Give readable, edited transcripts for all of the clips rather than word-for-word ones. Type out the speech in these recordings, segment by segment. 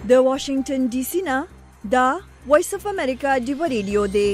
د واشنگټن ډي سي نه دا وایس اف امریکا ډیو ریډیو دی.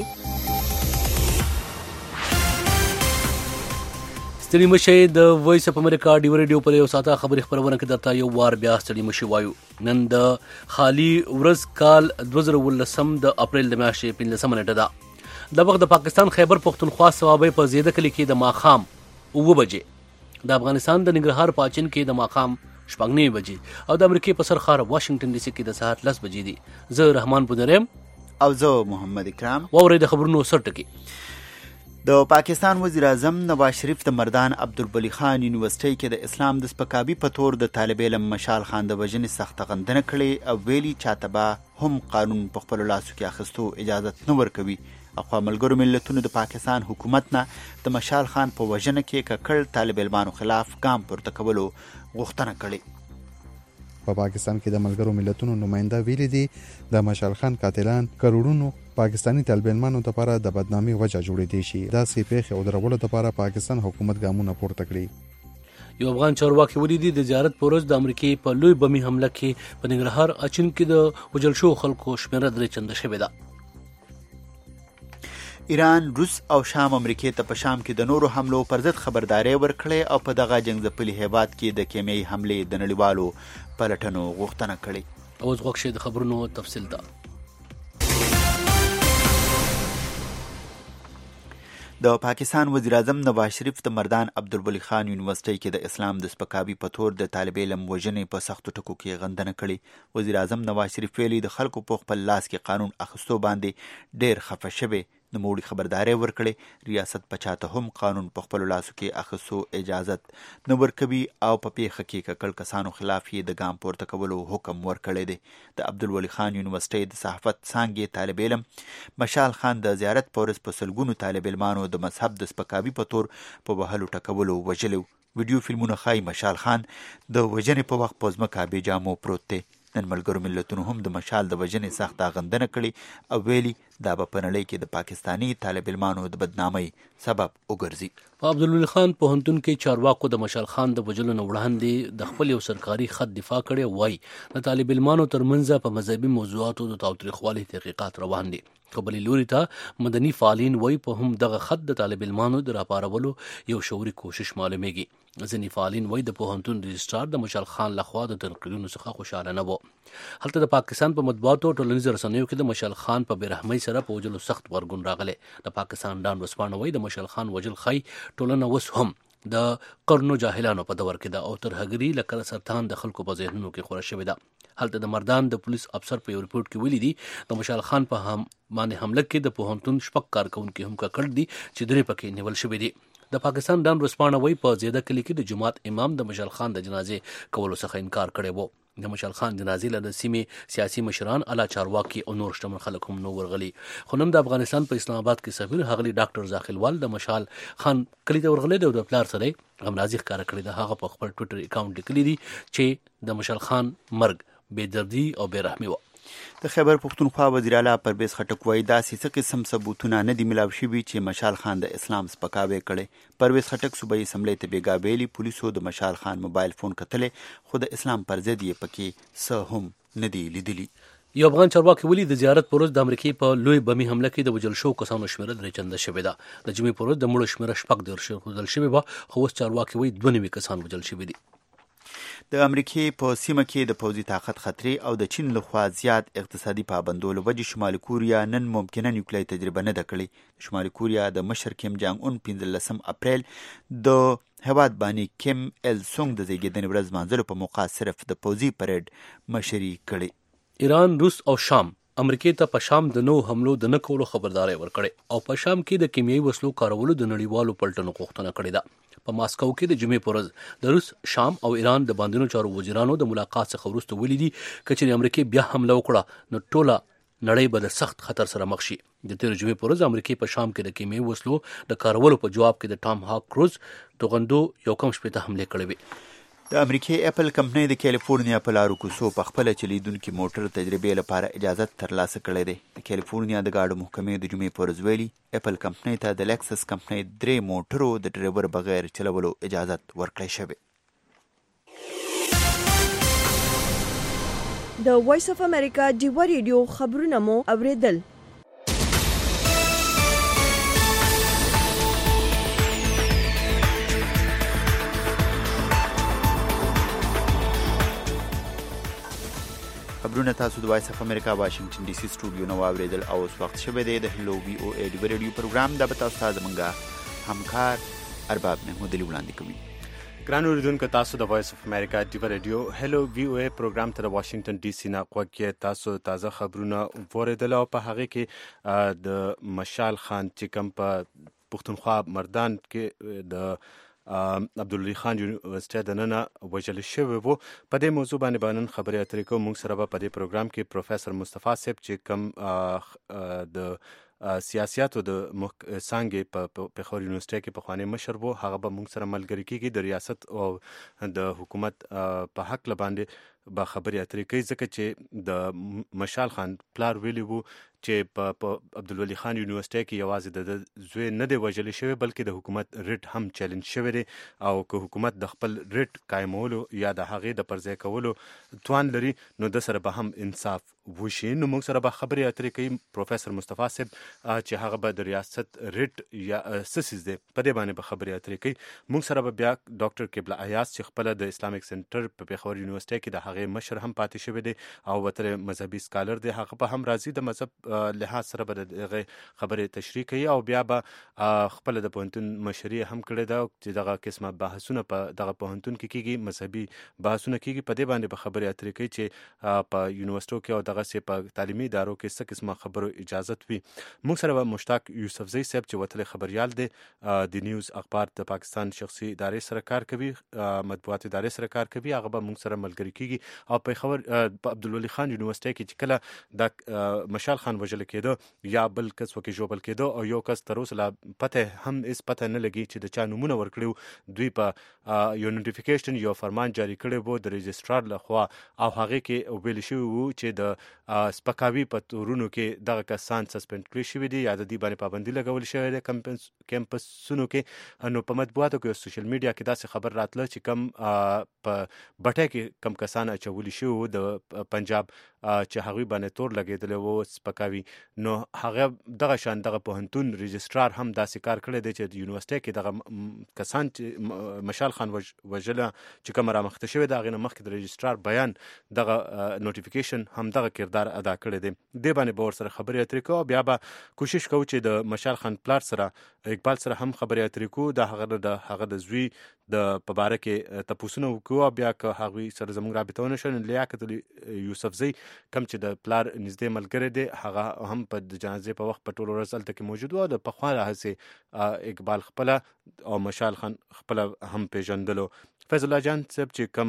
ستړي مشي د وایس اف امریکا ډیو ریډیو په یو ساعته خبري خبرونه کې درته یو وار بیا ستړي مشي وایو. نن د خالی ورځ کال 2019 د اپریل د میاشتې 15 نیټه ده. د وخت د پاکستان خیبر پختونخوا صوابۍ په زیده کلی کې د ماخام 9 بجې، د افغانستان د ننګرهار پاچن کې د ماخام 9 بجې او د امریکای په سرخار واشنگټن ډي سي کې د ساعت 10 بجې دي. زه رحمان پودریم او زه محمد اکرام. ووري د خبرونو سر ټکی. د پاکستان وزیر اعظم نواز شریف د مردان عبدالبلی خان یونیورسيټي کې د اسلام د سپکاوي په تور د طالب علم مشال خان د وژنې سخت غندنه کړې او ویلي چاته به هم قانون په خپل لاسو کې اخیستو اجازه نه ورکوي. اخوا ملګرو ملتونو د پاکستان حکومت نه د مشال خان په وژنه کې ککړ طالب علمانو خلاف ګام پورته کولو غوښتنه کړې. په پاکستان کې د ملګرو ملتونو نماینده ویلي دي د مشال خان قاتلان کروڑونو پاکستانی طالب علمانو لپاره د بدنامي وجه جوړې دي شي. دا سی پیښه او درولو لپاره پاکستان حکومت ګامونه پورته کړي. یو افغان چارواکي ولیدي د زیارت پورز د امریکای په لوی بمي حمله کې په ننګرهار اچین کې د وجل شو خلکو شمیره درې چنده شوې ده. ایران، روس او شام امریکای ته په شام کې د نورو حملو پر ضد خبرداري ورکړې او په دغه جنگ ځپلي هیواد کې د کیمیاوي حملې د نړیوالو پلټنو غوښتنه کړې. اوس غوښه د خبرونو تفصیل ده. د پاکستان وزیر اعظم نواز شریف د مردان عبدالبلی خان یونیورسيټي کې د اسلام د سپکاوي په تور د طالب علم وژنې په سختو ټکو کې غندنه کړې. وزیر اعظم نواز شریف ویلي د خلکو په خپل لاس کې قانون اخیستو باندې ډېر خفه شوی، نوموړي خبرداري ورکړې ریاست په چاته هم قانون په خپل لاسو کې اخیستو اجازت نه ورکوي او په پیښه کې ککړ کسانو خلاف یې د ګام پورته کولو حکم ورکړی دی. د عبدالولي خان یونیورسيټي د صحافت څانګې طالب علم مشال خان د زیارت پورز په سلګونو طالب علمانو د مذهب د سپکاوي په تور په وهلو ټکولو وژلو. ویډیو فلمونه ښایي مشال خان د وژنې په وخت په ځمکه بې جامو پروت دی. نن ملګرو ملتونو هم د مشال د وژنې سخته غندنه کړې او ویلي دا به په نړۍ کې د پاکستانی طالب علمانو د بدنامۍ سبب وګرځي. په عبدالولي خان پوهنتون کې چارواکو د مشال خان د وژلو نه وړاندې د خپل یو سرکاري خط دفاع کړی وای د طالب علمانو ترمنځ په مذهبي موضوعاتو د تاوتریخوالي تحقیقات روان دي. قبلي لوري ته مدني فعالین وای په هم دغه خط د طالب علمانو د راپارولو یو شعوري کوشش معلومیږي. ځینې فعالین وای د پوهنتون رجسټرار د مشال خان لخوا د تنقیدونو څخه خوشاله نه وو. هلته د پاکستان په مطبوعاتو او ټولنیزو رسنیو کې د مشال خان په بېرحمۍ سره په وجلو سخت غبرګون راغلی. د پاکستان ډان ورځپاڼه وای د مشال خان وجل خی ټولنه اوس هم د قرنو جاهلانو په دور کې ده او تر هګري لکه سرطان د خلکو په ذهنونو کې خوره شوې ده. هلته د مردان د پولیس افسر په یو ریپورت کې ویلي دي د مشال خان په باندې حمله کې د پوهنتون شپږ کارکونکي هم ککړ دي چې درې پکې نیول شوي دي. د پاکستان ډان ورځپاڼه وای په زیده کلی کې د جماعت امام د مشال خان د جنازې کولو څخه انکار کړی وو. د مشال خان جنازې له د سیمې سیاسي مشران، اعلی چارواکي او نور شتمن خلک هم نو ورغلي. خو نن د افغانستان په اسلام آباد کې سفیر هغلی ډاکټر زاخیلوال د مشال خان کلی ته ورغلی دی او د پلار سره غمرازي ښکاره کړې ده. هغه په خپل ټویټر اکاونټ لیکلي دي چې د مشال خان مرګ بې دردي او بې رحمي وه. د خیبر پختونخوا وزیر اعلی پرویز خټک وایي داسې څه قسم ثبوتونه نه دي ملاو شوي چې مشال خان د اسلام سپکاوی کړی. پرویز خټک صوبایي اسمبلۍ ته بېګا ویلي پولیسو د مشال خان موبایل فون کتلی خو د اسلام پر ضد یې پکې څه هم نه دي لیدلي. یو افغان چارواکي ولی د زیارت پروز د امریکای په لوی بمي حمله کې د وجل شو کسانو شمیره درې چنده شوې ده. د جمعې پروز د مړو شمیره 14 شوې وه خو اوس چارواکي وایي 92 کسان وجل شوي دي. د امریکای په سیمه کې د پوځي طاقت خطرې او د چین لخوا زیات اقتصادي پابندو له وجې شمالي کوریا نن ممکنه نیوکلیري تجربه نه ده کړې. شمالي کوریا د مشر کیم جانګ اون 15 اپریل د هیواد بانی کیم ال سونګ د زیږیدنې ورځ لمانځلو په موقع صرف د پوځي پریډ مشري کړې. ایران، روس او شام امریکای ته په شام د نو حملو د نه کولو خبرداري ورکړې او په شام کې د کیمیاوي وسلو کارولو د نړیوالو پلټنو غوښتنه کړې ده. په ماسکو کې د جمعې پرز د روس، شام او ایران د باندینو چارو وزیرانو د ملاقات څخه وروسته ویلي که چېرې امریکای بیا حمله وکړه نو ټوله نړۍ به د سخت خطر سره مخ شي. د تیر جمعې پرز امریکای په شام کې د کیمیاوي وسلو د کارولو په جواب کې د ټام هاک کروز توغندو یو کم شپېته حملې کړې وې. د امریکای اپل کمپنۍ د کیلیفورنیا په لارو کوڅو په خپله چلیدونکي موټر تجربې لپاره اجازت ترلاسه کړی دی. د کیلیفورنیا د ګاډو محکمې د جمعې په ورځ ویلي اپل کمپنۍ ته د لیکسس کمپنۍ 3 موټرو د ډریور بغیر چلولو اجازت ورکړی شوی. د وایس اف امریکا ډیوا ریډیو خبرونه مو اوریدل. خبرونه تاسو د وایس اف امریکا واشنگټن ډي سي سټوډیو نو اوریدل او اوس وخت شوه د هلو وی او ای ډیوا ریډیو پروګرام د تاسو ته زمونږه همکار ارباب محمود علي وړاندې کوي. ګران اوریدونکو تاسو د وایس اف امریکا ډیوا ریډیو هلو وی او ای پروګرام ته واشنگټن ډي سي نه کوکه تاسو تازه خبرونه وریدل او په هغه کې د مشال خان چې کوم په پښتونخوا مردان کې د عبدالولي خان یونیورسيټي د نن وجل شوی وو. په دې موضوع باندې باندې خبرې اترې کوم. موږ سره په دې پروګرام کې پروفیسور مصطفی صاحب چې کوم د سیاسياتو د څانګې په پیښور یونیورسيټي کې په خواني مشر وو، هغه به موږ سره ملګری کیږي د ریاست او د حکومت په حق لباندې به خبرې اترې کوي، ځکه چې د مشال خان پلار ویلی وو چې په عبدالولي خان یونیورسيټي کې یوازې د زوی نه دی وژل شوی بلکې د حکومت ریټ هم چیلنج شوی دی، او که حکومت د خپل ریټ قائمولو یا د هغې د پرځای کولو توان لري نو د سره به هم انصاف وشي. نو موږ سره به خبرې اترې کوي پروفیسور مصطفی صاحب چې هغه به د ریاست ریټ یا سسیز دی په دې باندې به خبرې اترې کوي. موږ سره به بیا ډاکټر قبله ایاز چې خپل د اسلامیک سنټر په پیښور یونیورسيټي کې د هغې مشر هم پاتې شوی دی او وتر مذهبي سکالر دی، هغه به هم راځي د مذهب لحاظ سره به دغه خبرې تشریح کوي او بیا به خپل د پوهنتون مشري هم کړې ده چې دغه قسمه بحثونه په دغه پوهنتون کې کیږي، مذهبي بحثونه کیږي. په دې باندې به خبرې اترې کوي چې په یونیورسيټو کې او دغه سه په تعلیمي ادارو کې څه قسمه خبرو اجازه وي. موږ سره به مشتاق یوسفزی صاحب چې وتل خبريال دی د نیوز اخبار د پاکستان شخصي ادارې سره کار کوي، مطبوعات ادارې سره کار کوي، هغه به موږ سره ملګری کیږي. او په خبر په عبدالولي خان یونیورسيټي کې چې کله د مشال خان وجل کېده یا بل کس وکي جوبل کېده او یو کس تر اوسه لا پته هم اس پته نه لګي چې د چا نمونه ورکړو، دوی په یو نوټیفیکیشن یو فرمان جاری کړی وو د رجسترار لخوا او هغه کې ویل شوی وو چې د سپکاوي په تورونو کې دغه کسان سسپند کړی شوی دي یا د دې باندې پابندي لګول شوی ده کیمپسونو کې. نو په مطبوعاتو کې او سوشل میډیا کې داسې خبر راتله چې کم په بټه کې کم کسان اچولي شو د پنجاب چې هغوی باندې تور لګېدلی وو سپکاوي. نو هغه دغه شان دغه پوهنتون رجسترار هم داسې کار کړی دی چې د یونیورسيټي کې دغه کسان چې مشال خان وژله چې کوم رامخته شوی د هغې نه مخکې د رجسترار بیان دغه نوټیفیکیشن هم دغه کردار ادا کړی دی. دې باندې به ورسره خبرې اترې کوو، بیا به کوشش کوو چې د مشال خان پلار سره اقبال سره هم خبرې اترې کوو، د هغه د زوی د په باره کې تپوسونه وکړو، بیا که هغوی سره زموږ رابطه ونه شوه نو لیاقت یوسفزی کوم چې د پلار نږدې ملګری دی هغه هم په د جنازې په وخت په ټول ورځ هلته کې موجود و. د پخوا راهیسې اقبال خپله او مشال خان خپله هم پیژندلو. فیض الله جان صاحب چې کوم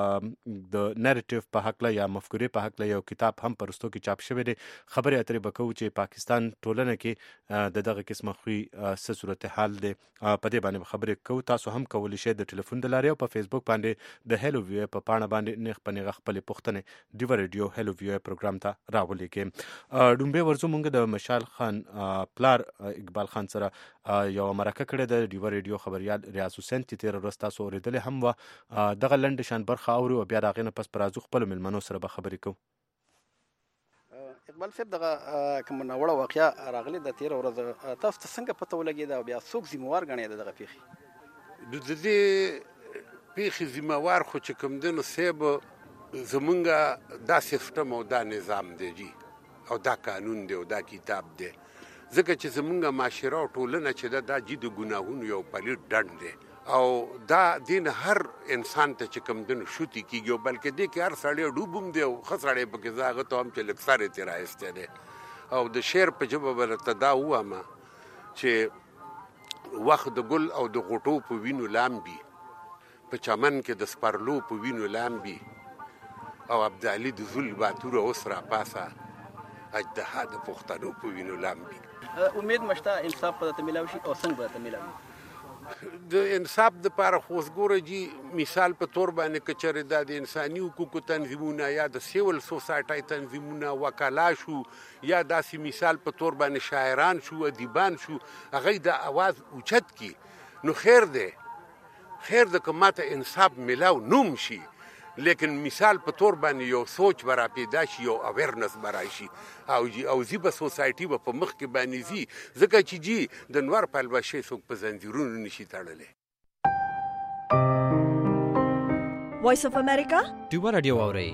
د نریټیو په حقله یا مفکورې په حقله یو کتاب هم پرستو کې چاپ شوی دی، خبرې اترې به کوو چې پاکستان ټولنه کې د دغه قسمه خوی څه صورتحال دی، په دې باندې خبرې کوو. تاسو هم کولی شئ د ټلیفون د لارې او په فیسبوک باندې د هلو وی په پاڼه باندې نیغ په نیغه خپلې پوښتنې ډیوا ریډیو هلو وی پروګرام ته راولیږئ. ډومبې ورځو مونږ د مشال خان پلار اقبال خان سره یو مرکه کړې ده. ډیوا ریډیو خبريال ریاض حسین چې تېره ورځ تاسو اورېدلې هم وه، دغه لنډ شان برخه اورو او بیا د هغې نه پس په راځو خپلو مېلمنو سره به خبرې کوو. اقبال صاحب دغه کوم ناوړه واقعه راغلې د تېره ورځ تاسو ته څنګه پته ولګېده او بیا څوک ذمهوار ګڼې دغه پیښې؟ د دې پیښې ذمهوار خو چې کوم دی نو صاحب زمونږ دا سیسټم او دا نظام دی جی او دا قانون دی او دا کتاب دی، ځکه چې زمونږ معاشره او ټولنه چې دا جي د ګناهونو یو پلیت ډنډ دی او دا دین هر انسان ته چې کوم دنو شوتي کیږي، بلکې دې کې هر سړی ډوبم دی او ښه سړی پکې زه هغه ته هم چې لږ سر یې ترې رایستی دی. او د شعر په ژبه به درته دا ووایم چې وخت د ګل او د غوټو په وینو لامبي، په چمن کې د سپرلو په وینو لامبي، او عبدالي د زول باتوره اوس راپاسه اجدها د پښتنو په وینو لامبي. امید مشته انصاف به درته میلاو شي او څنګه به درته میلاوي؟ د انصاف دپاره خو اوس ګوره جي مثال په طور باندې که چېرې دا د انساني حقوقو تنظیمونه یا د سیول سوسایټۍ تنظیمونه وکلا شو یا داسې مثال په طور باندې شاعران شو ادیبان شو هغوی د اواز اوچت کي نو خیر دی، خیر ده که ماته انصاف میلاو نوم شي. لیکن مثال په تور باندې یو سوچ به را پیدا شي، یو اویرنس به راشي او زی به سوسایټي به په مخ کې باندې ځي، ځکه چې جی د نور پلوشې څوک په زنځیرونو نشي تړلی. وایس اف امریکا ډیوه رادیو واورئ.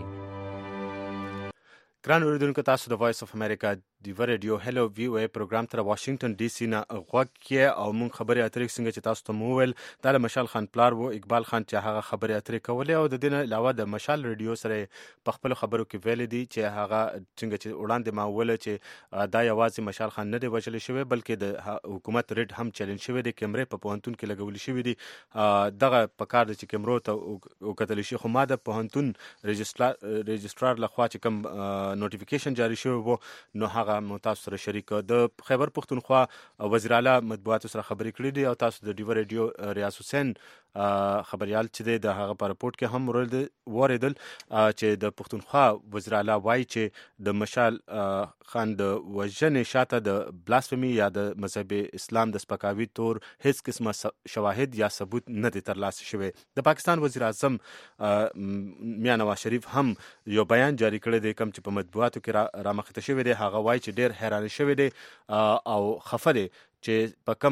ګران اوریدونکو، تاسو د وایس اف امریکا ډیوه رادیو هلو وی او ای پروګرام تر واشنگټن ډي سي نه غوږ کې او مونږ خبرې اترې څنګه چې تاسو ته مو ویل دا د مشال خان پلار وو اقبال خان چې هغه خبرې اترې کولې، او د دې نه علاوه د مشال رادیو سره په خپل خبرو کې ویل دي چې هغه څنګه چې وړاندې ما ویل چې دا یوازې مشال خان نه دی وژل شوی بلکې د حکومت ریډ هم چیلنج شوی دی، کیمرې په پوهنتون کې لګول شوی دي. دغه په کار د چې کیمرو ته وکتل شي، خو ما د پوهنتون رجسترار لخوا چې کوم نوټیفیکیشن جاری شوی وو نو هغه مو تاسو سره شریک. د خیبر پختونخوا وزیر اعلی مطبوعاتو سره خبرې کړې دي او تاسو د ډیوه رادیو ریاض حسین خبريال چې د هغه په رپورت کې هم وریدل چې د پختونخوا وزیر اعلی وایي چې د مشال خان د وژنې شاته د بلاسفمی یا د مذهب اسلام د سپکاوي تور هیڅ قسمه شواهد یا ثبوت نه دي ترلاسه شوی. د پاکستان وزیر اعظم میاں نواز شریف هم یو بیان جاری کړی دی کوم چې په مطبوعاتو کې رامخته شوی دی. هغه وایي چې ډیر حیران شوی دی او خفه دی چې په کوم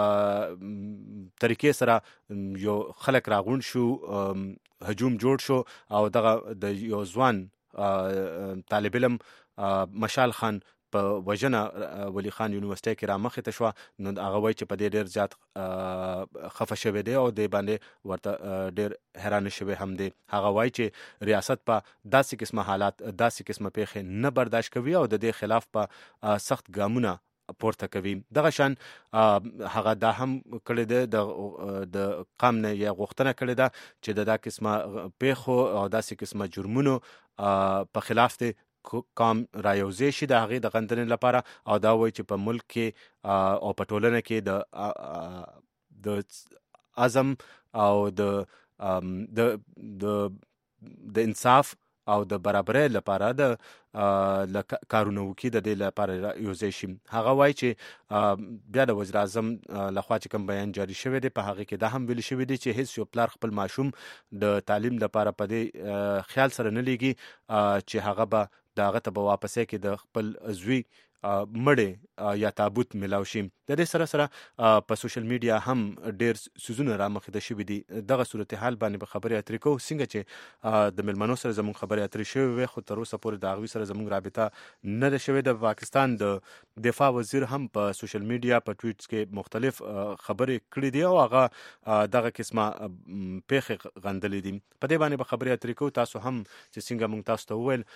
طریقې سره یو خلک راغونډ شو، هجوم جوړ شو او دغه د یو ځوان طالب علم مشال خان په وژنه ولی خان یونیورسيټي کې رامخته شو. نو هغه وایي چې په دې ډیر زیات خفه شوی دی او د باندې ورته ډیر حیران شوی هم دی. هغه وایي چې ریاست په داسې قسمه حالات داسې قسمه پیښې نه برداشت کوي او د دې خلاف په سخت ګامونه پورته کوي. دغه شان هغه دا هم کړی دی د قام نه یا غوښتنه کړې ده چې د دا قسمه پیښو او داسې قسمه جرمونو په خلاف دی قام رایوځي شي د هغې د غندنې لپاره، او دا وایي چې په ملک کې او په ټولنه کې د عزم او د انصاف او د برابرۍ لپاره د کارونه وکړي د دې لپاره یوځای شي. هغه وایي چې بیا د وزیر اعظم لخوا چې کوم بیان جاری شوی دی په هغه کې دا هم ویل شوی دی چې هیڅ یو پلار خپل ماشوم د تعلیم لپاره په دې خیال سره نه لیږي چې هغه به د هغه ته به واپسې کې د خپل زوی مړې یا تابوت ملاو شي. د دې سره سره په سوشل میډیا هم ډیر سوزونه رامخته شوي دي. دغه صورتحال باندې به خبرې اترې کوو څنګه چې د ملمنو سره زموږ خبرې اترې شوې وي، خو تر اوسه پورې د هغوی سره زموږ رابطه نه ده شوې. د پاکستان د دفاع وزیر هم په سوشل میډیا په ټویټس کې مختلف خبرې کړې دي او هغه دغه قسمه پیښې غندلې دي. په دې باندې به خبرې اترې کوو. تاسو هم چې څنګه موږ تاسو ته وویل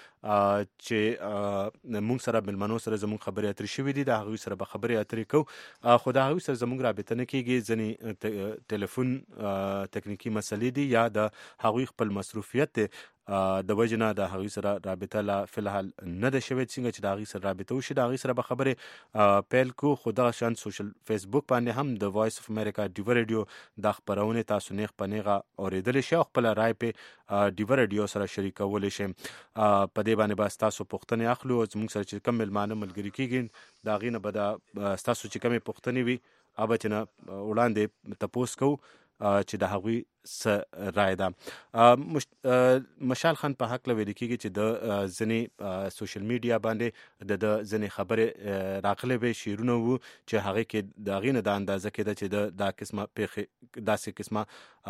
چې موږ سره ملمنو سره زموږ خبرې اترې شوې دي، د هغوی سره به خبرې اترې کوو، خو د هغوی سره زموږ رابطه نه کېږي. ځینې ټلیفون تکنیکي مسلې دي یا د هغوی خپل مصروفیت دی د وجې نه د هغوی سره رابطه لا فلحال نه ده شوې. څنګه چې د هغوی سره رابطه وشي د هغوی سره به خبرې پیل کو. خو دغه شان سوشل فیسبوک باندې هم د وایس اف امریکا ډیوه رادیو د خپرونې تاسو نیغ په نیغه اورېدلی شئ او خپله رای پې ډیوه رادیو سره شریکولی شئ. په دې باندې به ستاسو پوښتنې اخلو. زموږ سره چې کوم مېلمانه ملګري کېږي د هغې نه به د ستاسو چې کومې پوښتنې وي هغه به چې نه وړاندې تپوس کوو چې د هغوی څه رای ده. مشال خان په هکله ویل کېږي چې د ځینې سوشل میډیا باندې د ځینې خبرې راغلې وې، شعرونه وو چې هغې کې د هغې نه دا اندازه کېده چې دا قسمه پیښې داسې قسمه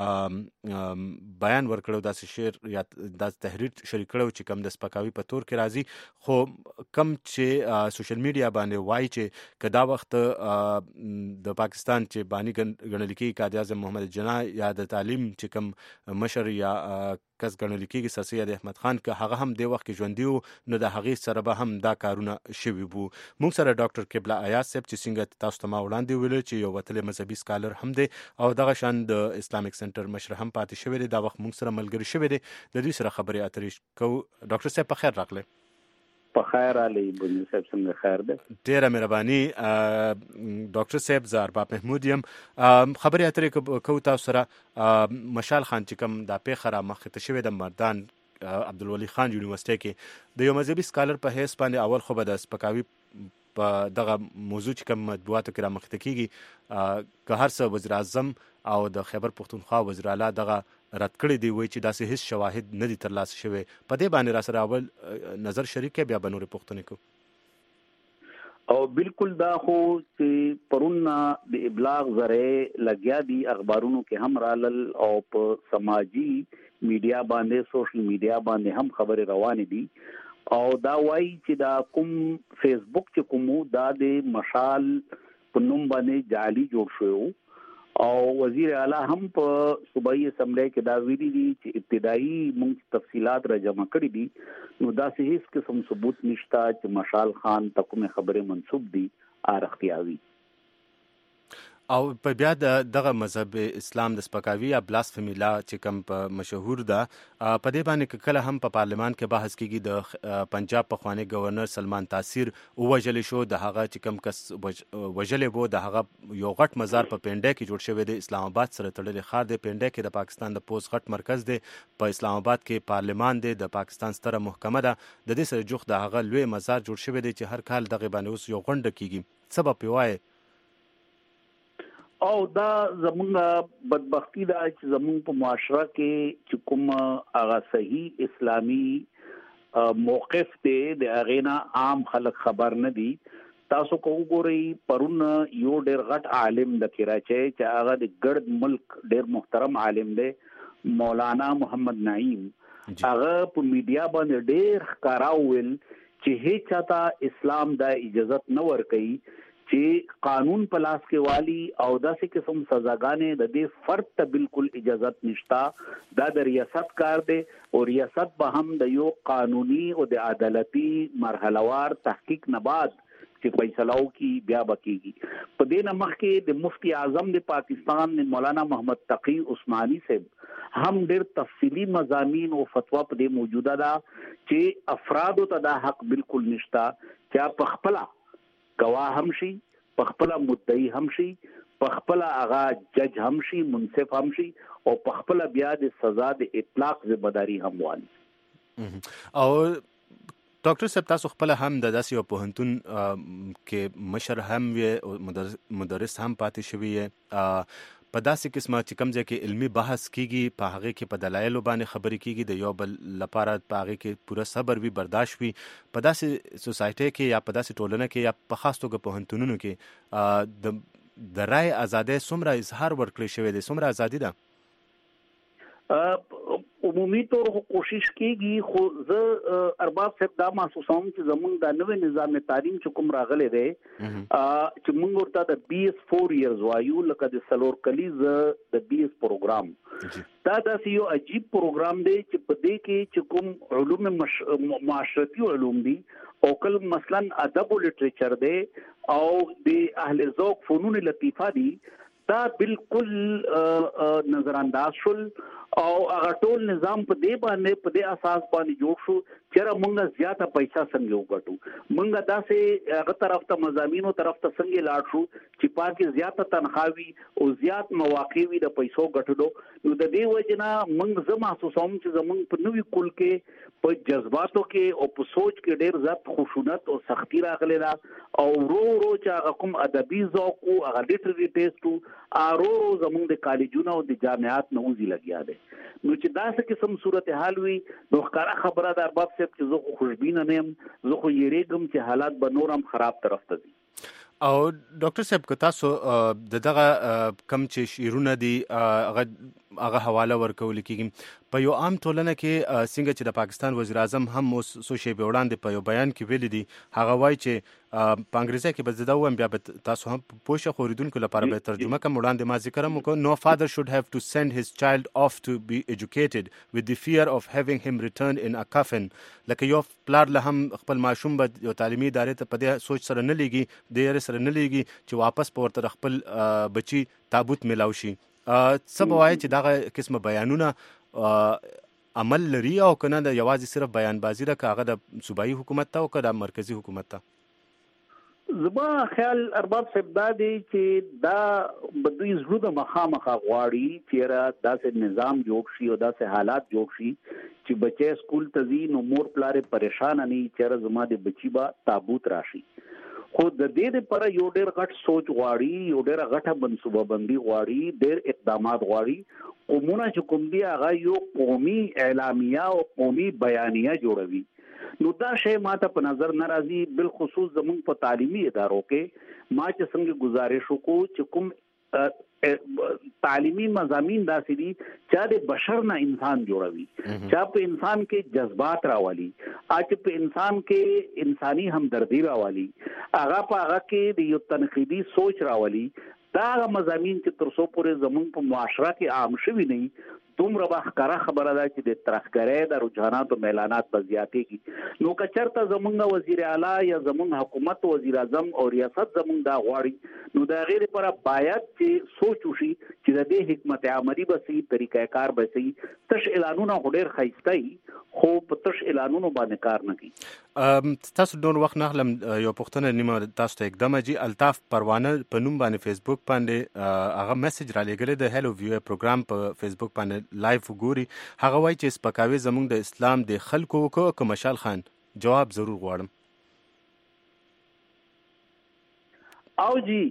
بیان ورکړی، داسې شعر یا داسې تحریر شریک کړی چې کم د سپکاوي په تور کې راځي. خو کم چې سوشل میډیا باندې وایي چې که دا وخت د پاکستان چې بانی ګڼل کېږي قائد اعظم محمد جناح یا د تعلیم چې کوم مشر یا کس ګڼل کېږي سر سید احمد خان که هغه هم د وخت کې ژوندي وو نو د هغې سره به هم دا کارونه شوي وو. موږ سره ډاکټر قبله ایاز صاحب چې څنګه تاسو ته ما وړاندې ویل چې یو وتلی مذهبي سکالر هم دی او دغه شان د اسلامیک سنټر مشر هم پاتې شوی دی، دا وخت موږ سره ملګری شوی دی. د دوی سره خبرې اترې کوو. ډاکټر صاحب په خیر راغلی. په خیر علي بني صاحب څنګه خیر ده؟ ډیره مهرباني ډاکټر صاحب. زه ارباب محمود یم. خبرې اترې کوو تاسو سره. مشال خان چې کوم دا پیښه رامخته شوې د مردان عبدالولي خان یونیورسيټي کې د یو مذهبي سکالر په حیث باندې اول خو به د سپکاوي په دغه موضوع چې کوم مطبوعاتو کې رامخته کېږي که هر څه وزیر اعظم او د خیبر پختونخوا وزیر اعلی دغه رد کړی دی، وایي چې داسې هیڅ شواهد نه دي ترلاسه شوي. په دې باندې را سره اول نظر شریک کړئ، بیا به نورې پوښتنې کوو. او بالکل دا خو چې پرون د ابلاغ ذریعہ لګیا دي اخبارونو کې هم رالل او په سماجی میډیا باندې سوشل میډیا باندې هم خبره روانه دي او دا وایي چې دا کوم فیسبوک چې کوم دا د مشال په نوم باندې جعلی جوړ شو او وزیر اعلی هم په صوبایي اسمبلی کې دا ویلي دي چې ابتدایي موږ تفصيلات را جمع کړې دي نو دا هیڅ قسم ثبوت نشته چې مشال خان ته کومه خبره منسوب دي اړختیاوي. او په بیا دغه مذهب اسلام د سپکاوي یا بلاسفمی لا چې کوم په مشهور ده، په دې باندې کله هم په پارلمان کې بحث کیږي. د پنجاب پخوانی گورنر سلمان تاثیر ووژل شو، د هغه چې کوم کس وژلې وو د هغه یو غټ مزار په پنډه کې جوړ شوی دی، اسلام آباد سره تړلې خار دی. پنډه کې د پاکستان د پوز غټ مرکز دی، په اسلام آباد کې پارلمان دی، د پاکستان ستره محکمه ده، د دې سره جوخ د هغه لوی مزار جوړ شوی دی چې هر کال دغه باندې اوس یو غونډه کیږي. سبب پیوای او دا زمونږ بدبختی دا چې زمونږ په معاشره کې چې کوم هغه صحیح اسلامي موقف دی د اغینا عام خلک خبر نه دي. تاسو کو وګورئ پرون یو ډېر غټ عالم د کراچۍ چې هغه د ګرد ملک ډېر محترم عالم دی مولانا محمد نعیم، هغه په میډیا باندې ډېر ښکارا ویل چې هیڅ چاته اسلام دا اجازه نه ورکوي چې قانون په لاس کې والی او داسې قسم سزاګانې د دې فرد ته بالکل اجازت نشتا. دا د ریاست کار دی او ریاست به هم د یو قانوني او د عدالتي مرحلهوار تحقیق نه بعد چې فیصلو کی بیا بکیږي. په دې نه مخکې د مفتی اعظم د پاکستان مولانا محمد تقی عثماني صاحب هم ډېر تفصیلی مضامین او فتوا په دې موجوده ده چې افراد ته دا حق بالکل نشتا چې په خپل گواه هم شي، په خپل مدعی هم شي، په خپل هغه جج هم شي، منصف هم شي او په خپل بیا د سزا د اطلاق ذمہداري هم والي. او ډاکټر صاحب تاسو خپل هم د داسې یو پوهنتون کې مشر هم وي او مدرس هم پاتې شوی یې، په داسې قسمه چې کوم ځای کې علمي بحث کیږي په هغه کې په دلایلو باندې خبرې کیږي، د یو بل لپاره په هغه کې پوره صبر وي، برداشت وي. په داسې سوسایټي کې یا په داسې ټولنه کې یا په خاص توګه پوهنتونونو کې د رای ازادۍ څومره اظهار ورکړی شوی دی، څومره ازادي ده؟ عمومي طور کوشش کیږي، خو زه ارباب صاحب دا محسوسوم چې زمونږ د نوې نظام تعلیم چې کوم راغلی دی چې موږ ورته د BS 4 years وایو، لکه د سلور کلیز د BS پروګرام، دا داسې یو عجیب پروګرام دی چې په دې کې چې کوم علوم معاشرتي علوم دي او کله مثلا ادب او لټریچر دی او د اهل ذوق فنون لطیفه دي، دا بالکل نظر انداز شول او هغه ټول نظام په دې باندې په دې اساس باندې جوړ شو چې موږ زیاته پیسې څنګه وګټو، موږ داسې هغه طرف ته مضامینو طرف ته څنګه لاړ شو چې پاکي زیاته تنخواوي او زیات مواقع وي د پیسو ګټلو. نو د دې وجنه موږ زه محسوسوم چې زموږ په نوې کول کې په جذباتو کې او په سوچ کې ډېر زیات خشونت او سختی راغلی ده او ورو ورو چې هغه کوم ادبي ذوق او هغه لیټرري ټیسټ ورو زموږ د کالجونو او د جامعات نه وځي لګیا دی. نو چې داسې قسم صورتحال وي نو ښکاره خبره ده ارباب صاحب چې زه خو خوشبینه نه یم، زه خو یېرېږم چې حالات به نور هم خراب طرف ته ځي. او ډاکټر صاحب که تاسو دغه کم چې شعرونه دي هغه حواله ورکول کېږي په یو عام ټولنه کې، څنګه چې د پاکستان وزیر اعظم هم اوس څو شېبې وړاندې په یو بیان کې ویلي دي، هغه وایي چې په انګریزي کې به زه دا ووایم بیا به تاسو هم پوه شئ، خو اورېدونکو لپاره به ترجمه کړم. وړاندې ما ذکر هم وکړ، No father should have to send his child off to be educated with the fear of having him return in a coffin. لکه یو پلار له هم خپل ماشوم به یو تعلیمي ادارې ته په دې سوچ سره نه لیږي، د یارې سره نه لیږي چې واپس په ورته خپل بچي تابوت میلاو شي. څه به وایي چې دغه قسمه بیانونه عمل لري او که نه د یوازې صرف بیانبازي ده، که هغه د صوبایي حکومت ته او که د مرکزي حکومت ته؟ زما خیال ارباب صاحب دا دی چې دا به دوی زړه مخامخه غواړي چې داسې نظام جوړ شي او داسې حالات جوړ شي چې بچی سکول ته ځي نو مور پلار پریشان نه وي چې زما د بچي به تابوت راشي. خو د دې لپاره یو ډېر غټ سوچ غواړي، یو ډېر غټه منصوبه بندي غواړي، ډېر اقدامات غواړي. قومونه چې کوم دي هغه یو قومي اعلامیه او قومي بیانیه جوړوي. نو دا شی ماته په نظر ناراضي، بالخصوص زموږ په تعلیمي ادارو کې ما چې څنګه گزارش وکړو چې کوم تعلیمي مضامین داسې دي چې د بشر نه انسان جوړوي، چې په انسان کې جذبات راولي، چې په انسان کې انساني همدردی راولي، هغه په هغه کې د یو تنقیدي سوچ راولي. دا مضامین چې تر څو پورې زموږ په معاشره کې عام شوي نه دومره به ښکاره خبره ده چې د ترهګرۍ د رجحاناتو میلانات به زیاتېږي. نو که چېرته زموږ وزیر اعلی یا زموږ حکومت وزیر اعظم او ریاست زموږ دا غواړي، نو د هغې لپاره باید چې سوچ وشي چې د دې حکمت عملي به صحیح، طریقه کار به صحیح. تش اعلانونه خو ډېر ښایسته وي، خو په تش اعلانونو باندې کار نه کوي. تاسو ډېر وخت نه اخلم، یو پوښتنه نیمه تاسو ته اقدام جی الطاف پروانه په نوم باندې فیسبوک باندې هغه میسج را لېږلی د هلو ویو پروګرام په فیسبوک باندې لایف وګوري. هغه وایي چې سپکاوی زموږ د اسلام د خلکو وکړو که مشال خان؟ جواب ضرور غواړم. او جی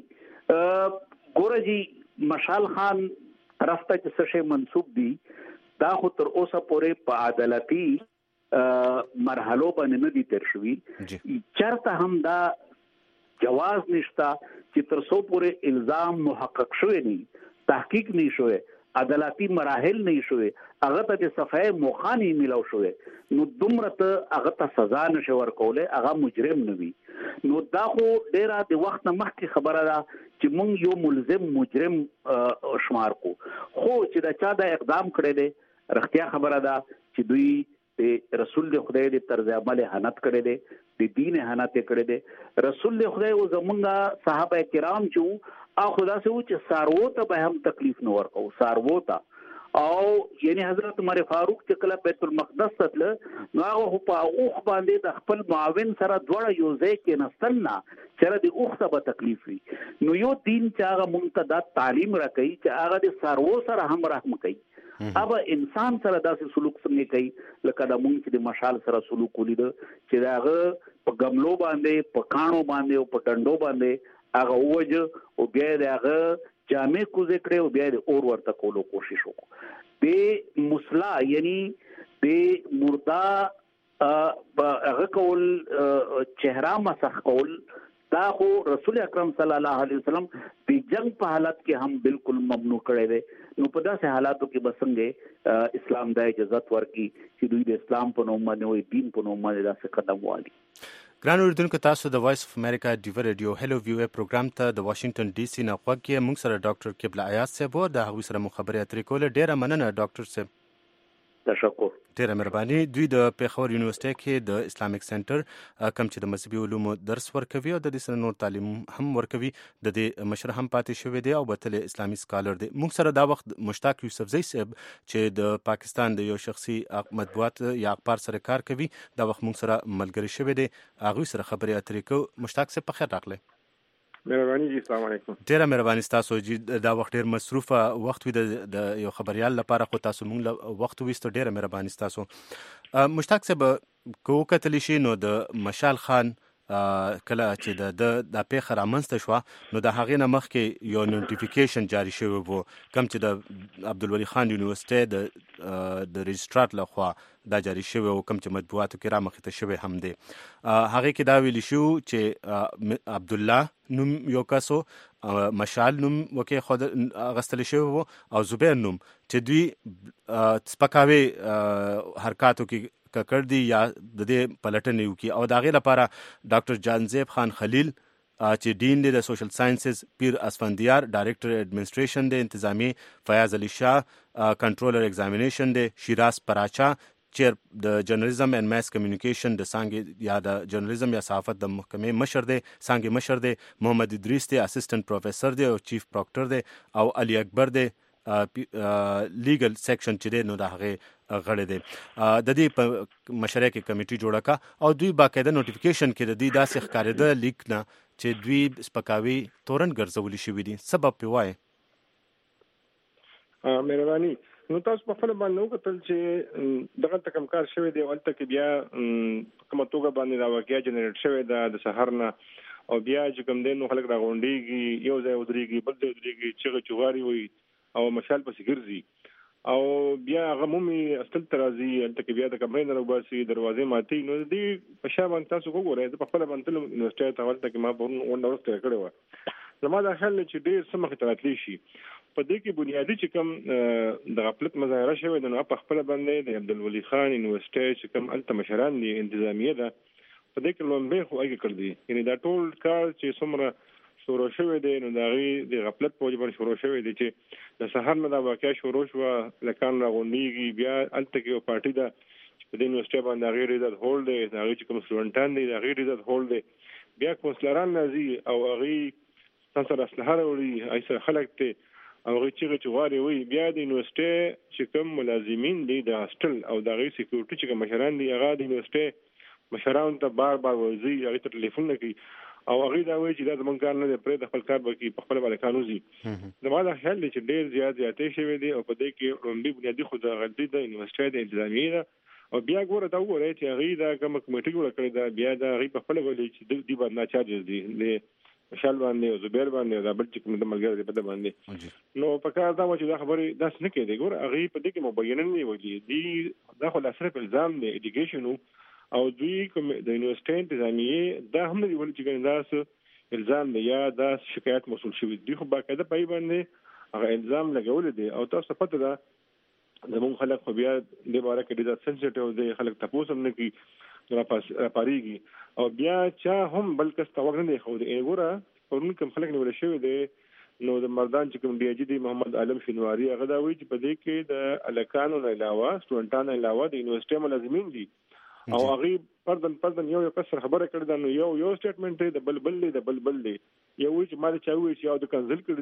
ګوره جی مشال خان طرف ته چې څه شی منسوب دي دا خو تر اوسه پورې په عدالتي مرحلو باندې نه دي تیر شوي. چېرته هم دا جواز نشته چې تر څو پورې الزام محقق شوی نه، تحقیق نه شوی، عدالتي مراحل نه شوي، هغه ته د صفای مخانی ملو شوی، نو دومره ته هغه ته سزا نشي ورکوله، هغه مجرم نه وي. نو دا خو ډیره د وخت مخکې خبره ده چې مونږ یو ملزم مجرم شمار کو. خو چې دا چا دا اقدام کړی دی، رښتیا خبره ده چې دوی د رسول خدای د طرز عمل اهانت کړی دی، د دین اهانت کړی دی. رسول خدای او زمونږ صحابه کرام چې خدا سے وہ سارو ته به هم تکلیف نه ورکو، سارو ته. او یعنی حضرت عمر فاروق چې کله بیت المقدس ته نو هغه په اوخ باندې د خپل معاون سره دوړه یو ځای کې نستل نه چې د اوخ ته به تکلیف وي. نو یو دین چې هغه مونږ ته دا تعلیم راکوي چې هغه د سارو سره هم رحم کوي. اب انسان سره داسې سلوک څنګه کوي لکه د مونږ چې د مشال سره سلوک ولید چې هغه په ګملو باندې، په کانو باندې او په ډنډو باندې هغه وجه او بیا د هغه جامع کوزې کړې او بیا د اور ورته کولو کوشش وکړو. د مسلا یعنی د مردا هغه کول، چهره مسخ کول، دا خو رسول اکرم صلی الله علیه وسلم د جنگ په حالت کې هم بالکل ممنوع کړی دی. نو په داسې حالاتو کې بسنګ اسلام د اجازت ورکي چې دوی د اسلام په نوم باندې او دین په نوم باندې داسې قدم والی. ګران اوریدونکو، تاسو د وایس اف امریکا ډیو ریډیو هلو ویو پروګرام ته د واشنگټن ډي سي نه غوږ کې موږ سره ډاکټر قبله ایاز صاحب او د هغوی سره مو خبرې اترې کولې. ډېره مننه ډاکټر صاحب. تشکر. ډېره مهرباني. دوی د پیښور یونیورسيټي کې د اسلامیک سنټر کوم چې د مذهبي علومو درس ورکوي او د دې سره نور تعلیم هم ورکوي، د دې مشر هم پاتې شوی دی او بتل اسلامي سکالر دی. موږ سره دا وخت مشتاق یوسفزئی صاحب چې د پاکستان د یو شخصي مطبوعات یا اخبار سره کار کوي، دا وخت موږ سره ملګری شوی دی، هغوی سره خبرې اترې کوو. مشتاق صاحب په خیر راغلی. مهرباني جی، السلام علیکم. ډیره مهرباني ستاسو جی. دا وخت ډیر مصروفه وخت وي د یو خبريال لپاره، خو تاسو موږ وخت وېستو. ډیره مهرباني ستاسو. مشتاق صاحب کو کتلی شي نو د مشال خان کله چې د پیښه رامنځته شوه نو د هغې نه مخکې یو نوټیفیکیشن جاری شوی و، کوم چې د عبدالولي خان یونیورسيټي د رجسټرار لخوا دا جاری شوی او کوم چې مطبوعاتو کې رامخته شوی هم دی. هغې کې دا ویلی شو چې عبدالله نوم یو کسو، مشال نوم وکې خود اغستلی شوی و او زبیر نوم، چې دوی سپکاوي حرکاتو کې ککړ دي یا د دې پلټنې وکړي. او د هغې لپاره ډاکټر جانزیب خان خلیل چې ډین دی د سوشل ساینسز، پیر اسفندیار ډایرکټر ایڈمنسټریشن دی انتظامی، فیاض علي شاه کنټرولر ایگزامینیشن دی، شیراز پراچا چیر د جرنالیزم اینڈ میس کمیونیکیشن د څانګې یا د جرنالیزم یا صحافت د محکمې مشر دی، څانګې مشر دی، محمد ادریس دی اسسټنټ پروفیسر دی او چیف پروکټر دی، او علي اکبر دی لیګل سیکشن چې دی نو د هغې غړی دی. د دې په مشره کې کمیټي جوړه کا او دوی باقاعده نوټیفیکیشن کې د دې داسې ښکارېده لیک نه چې دوی سپکاوي تورن ګرځولي شوي دي. سبب پې وایي. مهرباني. نو تاسو په خپل باندې وکتل چې دغه تکم کار شوی دی، هلته کې بیا کومه توګه باندې دا واقعیا جنریټ شوی ده د سهار نه، او بیا چې کوم دین خلک راغونډيږي یو ځای ودرېږي بل ځای ودرېږي چې چوغاري وي او مشال پسې ګرځي او بیا هغه مومي استل ترازی انت کې بیا د کمرې نه وباسي دروازې ماتي نو دې په شابه تاسو وګورئ د خپل باندې یونیورسيټي ته ورته کې ما په ون ورسته کړو زما د خیال چې ډېر سمخ تراتلی شي په دې کې بنیادی چې کوم د غفلت مظاهره شوی د نو په خپل باندې د عبدالولي خان یونیورسيټي چې کوم الته مشران دي انتظامیه ده په دې کې لومبه خو هغه کړ دي یعنی دا ټول کار چې څومره شروع شوی دی نو دا غي د غفلت په وجه باندې شروع شوی دی چې د سحر نه دا واقعیا شروع شو لکان راغونډيږي بیا الته کې یو پارټي دا په دې یونیورسيټي باندې غیر عزت هول دی دا غي چې کوم سټوډنټان دي دا غیر عزت هول دی بیا کونسلران نازي او غي تاسو اسلحه وروړي ایسه خلک ته او غي چې غواري وي بیا د یونیورسيټي چې کوم ملازمین دي د هاستل او د غي سکیورټي چې مشران دي هغه د یونیورسيټي مشران ته بار وځي هغه ته ټلیفون کوي او هغه دا وایي چې دا زمونږ کار نه دی پرې د خپل کار وکړي په خپل باندې قانوني زما دا خیال دی چې ډېر زیاتې شوی دی او په دې کې روندي بنیادی خو د غلطي د یونیورسيټي د انتظامیه او بیا ګوره دا وګورئ چې هغه دا کوم کمیټه جوړ کړې ده بیا دا هغه په خپل ویلي چې دی باندې چارجز دي د مشال باندې او زبیر باندې دا بل چې کوم د ملګری په باندې نو په کار دا و چې دا خبره داس نه کېږي ګوره هغه په دې کې مبینه نه ویلي دي دا خو صرف الزام دی ایجوکیشن او دوی کوم د یونیورسيټي انتظامیه دا هم نه ویل چې ګنده الزام دی یا دا شکایت مسول شوی دی خو باقاعده پای باندې هغه الزام لګول دي او تاسو پته ده زموږ خلک خو بیا د باره کې ډېر سنسټیو دي خلک تاسو هم نه کی راپاریږي او بیا چې هم بلکې ستوګ نه دی خو دی ګوره پرون کوم خلک نیول شوی دی نو د مردان چې کوم ډي جی دی محمد عالم شنواری هغه دا وایي چې په دې کې د الکانو نه علاوه سټوډنټانو علاوه د یونیورسيټي ملازمین دي او هغه پردن یو کسر خبره کړی دا نو یو سټیټمنټ دی د بلبل دی یو چې مال چاوي چې یو د کنسل کړی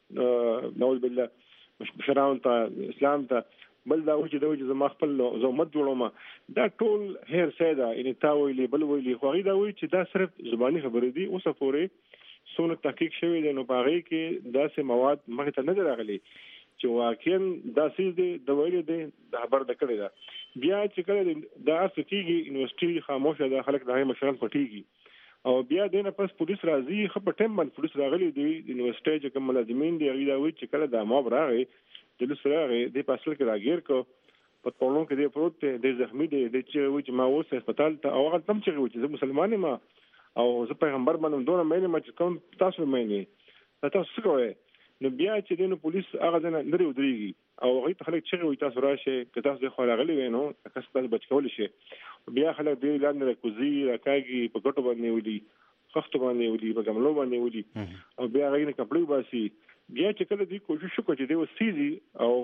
دی نوز بالله مشران ته اسلام ته بل دا چې دوی چې زما خپل زومت جوړوم دا ټول هیر ساده ان تا ویلي بل ویلي خو دا وی چې دا صرف زبانی خبره دي اوس پورې سونه تحقیق شوی دی نو باغې کې داسې مواد مخ ته نه راغلي چې واقعا دا سیز دی د ویلي دی د خبر د کړی دا بیا چې کله دا سکیږي یونیورسيټي خاموشه ده خلک د مشران پټیږي او بیا دنه پس پولیس راځي خپ ټیم باندې پولیس راغلي دی یونیورسيټي چې کوم ملازمین دی هغه دا وی چې کله د موب راغی د لسراغه د پاسل کې راګیر کو په ټولون کې دی پروت دی زخمی دی چې وی چې ما اوس هسپتال ته او هغه تم چې زه مسلمان ما او زه پیغمبر باندې دوه مې ما چې کوم تاسو مې تاسو څه نو بیا چې دینو پولیس هغه نه لري ودرېږي او هغه خلک چې وي تاسو راشه که تاسو خو راغلي وینو تاسو تاسو بچ کول شي بیا خلک دی لاندې کوزي راکاږي په ګټو باندې ودی خخت باندې ودی په ګملو باندې ودی او بیا هغه نه کپړې باسي بیا چې کله دی کوشش وکړي چې دی وسیزي او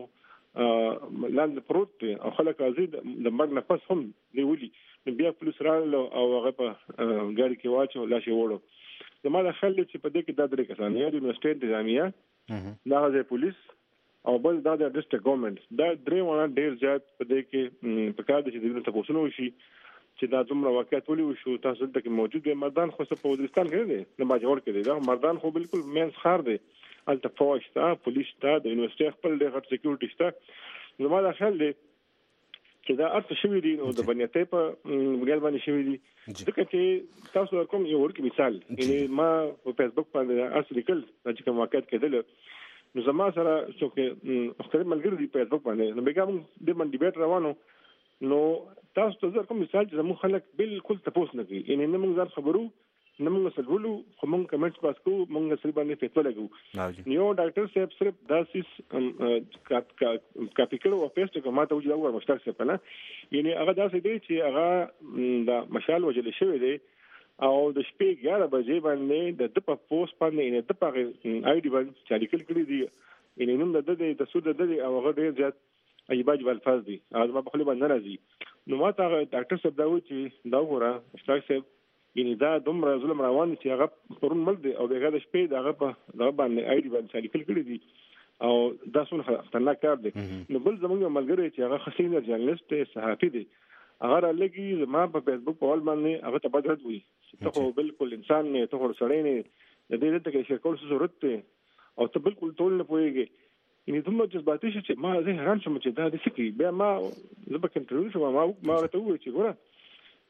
لاندې پروت او خلک ازید د مرګ نه پس هم دی ودی بیا پولیس راغله او هغه په ګاډي کې واچو لا شي وړو زموږ خلک چې په دې کې د درې کسان یې د یونیورسيټي انتظامیه دا د پولیس او بل دا د ډیسټریکټ ګورنمنت دا درې ونه ډیر زیات په دې کې په کار دي چې دغه تاسو نو شي چې دا دومره واقعیت ولې وشو تاسو دلته کې موجود دی مردان خو په وزیرستان کې دی نه ما جوړ کړی دا مردان خو بالکل مین خار دی الته فوج تا پولیس تا د یونیورسيټي خپل د غټ سکیورټي تا نو ما دا خیال دی چې دا ارته شوی دی نو د بنیته په مګل باندې شوی دی ځکه چې تاسو کوم یو ورکی مثال یعنی ما په فیسبوک باندې اصلي کل چې کوم واقعیت کېدل نو زما سره څوک مختلف ملګری دی په فیسبوک باندې نو بیګم د من ډیبیټ روانو نو تاسو ته کوم مثال چې زموږ خلک بالکل تاسو نه کوي یعنی نه موږ ځان خبرو نه موږ سلولو خو موږ کمنټس پاس کوو موږ سره باندې فیصله لګو یو ډاکټر صاحب صرف داسې کاپی کړو او پیسټ کوم ماته وځي او مشترک څه نه یعنی هغه داسې دی چې هغه د مشال وجل شوی دی او د شپې 11 بجې باندې د په پوسټ باندې د په آی ډي باندې چې لیکل کړی دی یعنی نن د سود د او هغه ډیر زیات ایباج الفاظ دي از ما په خپل باندې راځي نو ما ته ډاکټر صاحب دا و چې دا وره مشترک صاحب یعنی دا دومره ظلم روان چې هغه پرون مل دی او دغه د شپې دغه په دغه باندې آی ډي باندې لیکل کړی دی او دا څونه خطرناک کار دی نو بل زموږ ملګری چې هغه خسینر جرنالست صحافي دی هغه لګي ما په فیسبوک په ول باندې هغه ته بدرت وي ته خو بالکل انسان نه ته خو سړی نه د دې ته کې شکل ضرورت ته او ته بالکل ټول نه پويږي یعنی دومره جذباتي شي چې ما زه حیران شوم چې دا د سکی بیا ما زه په کنټرول شوم ما ته وایي چې ګوره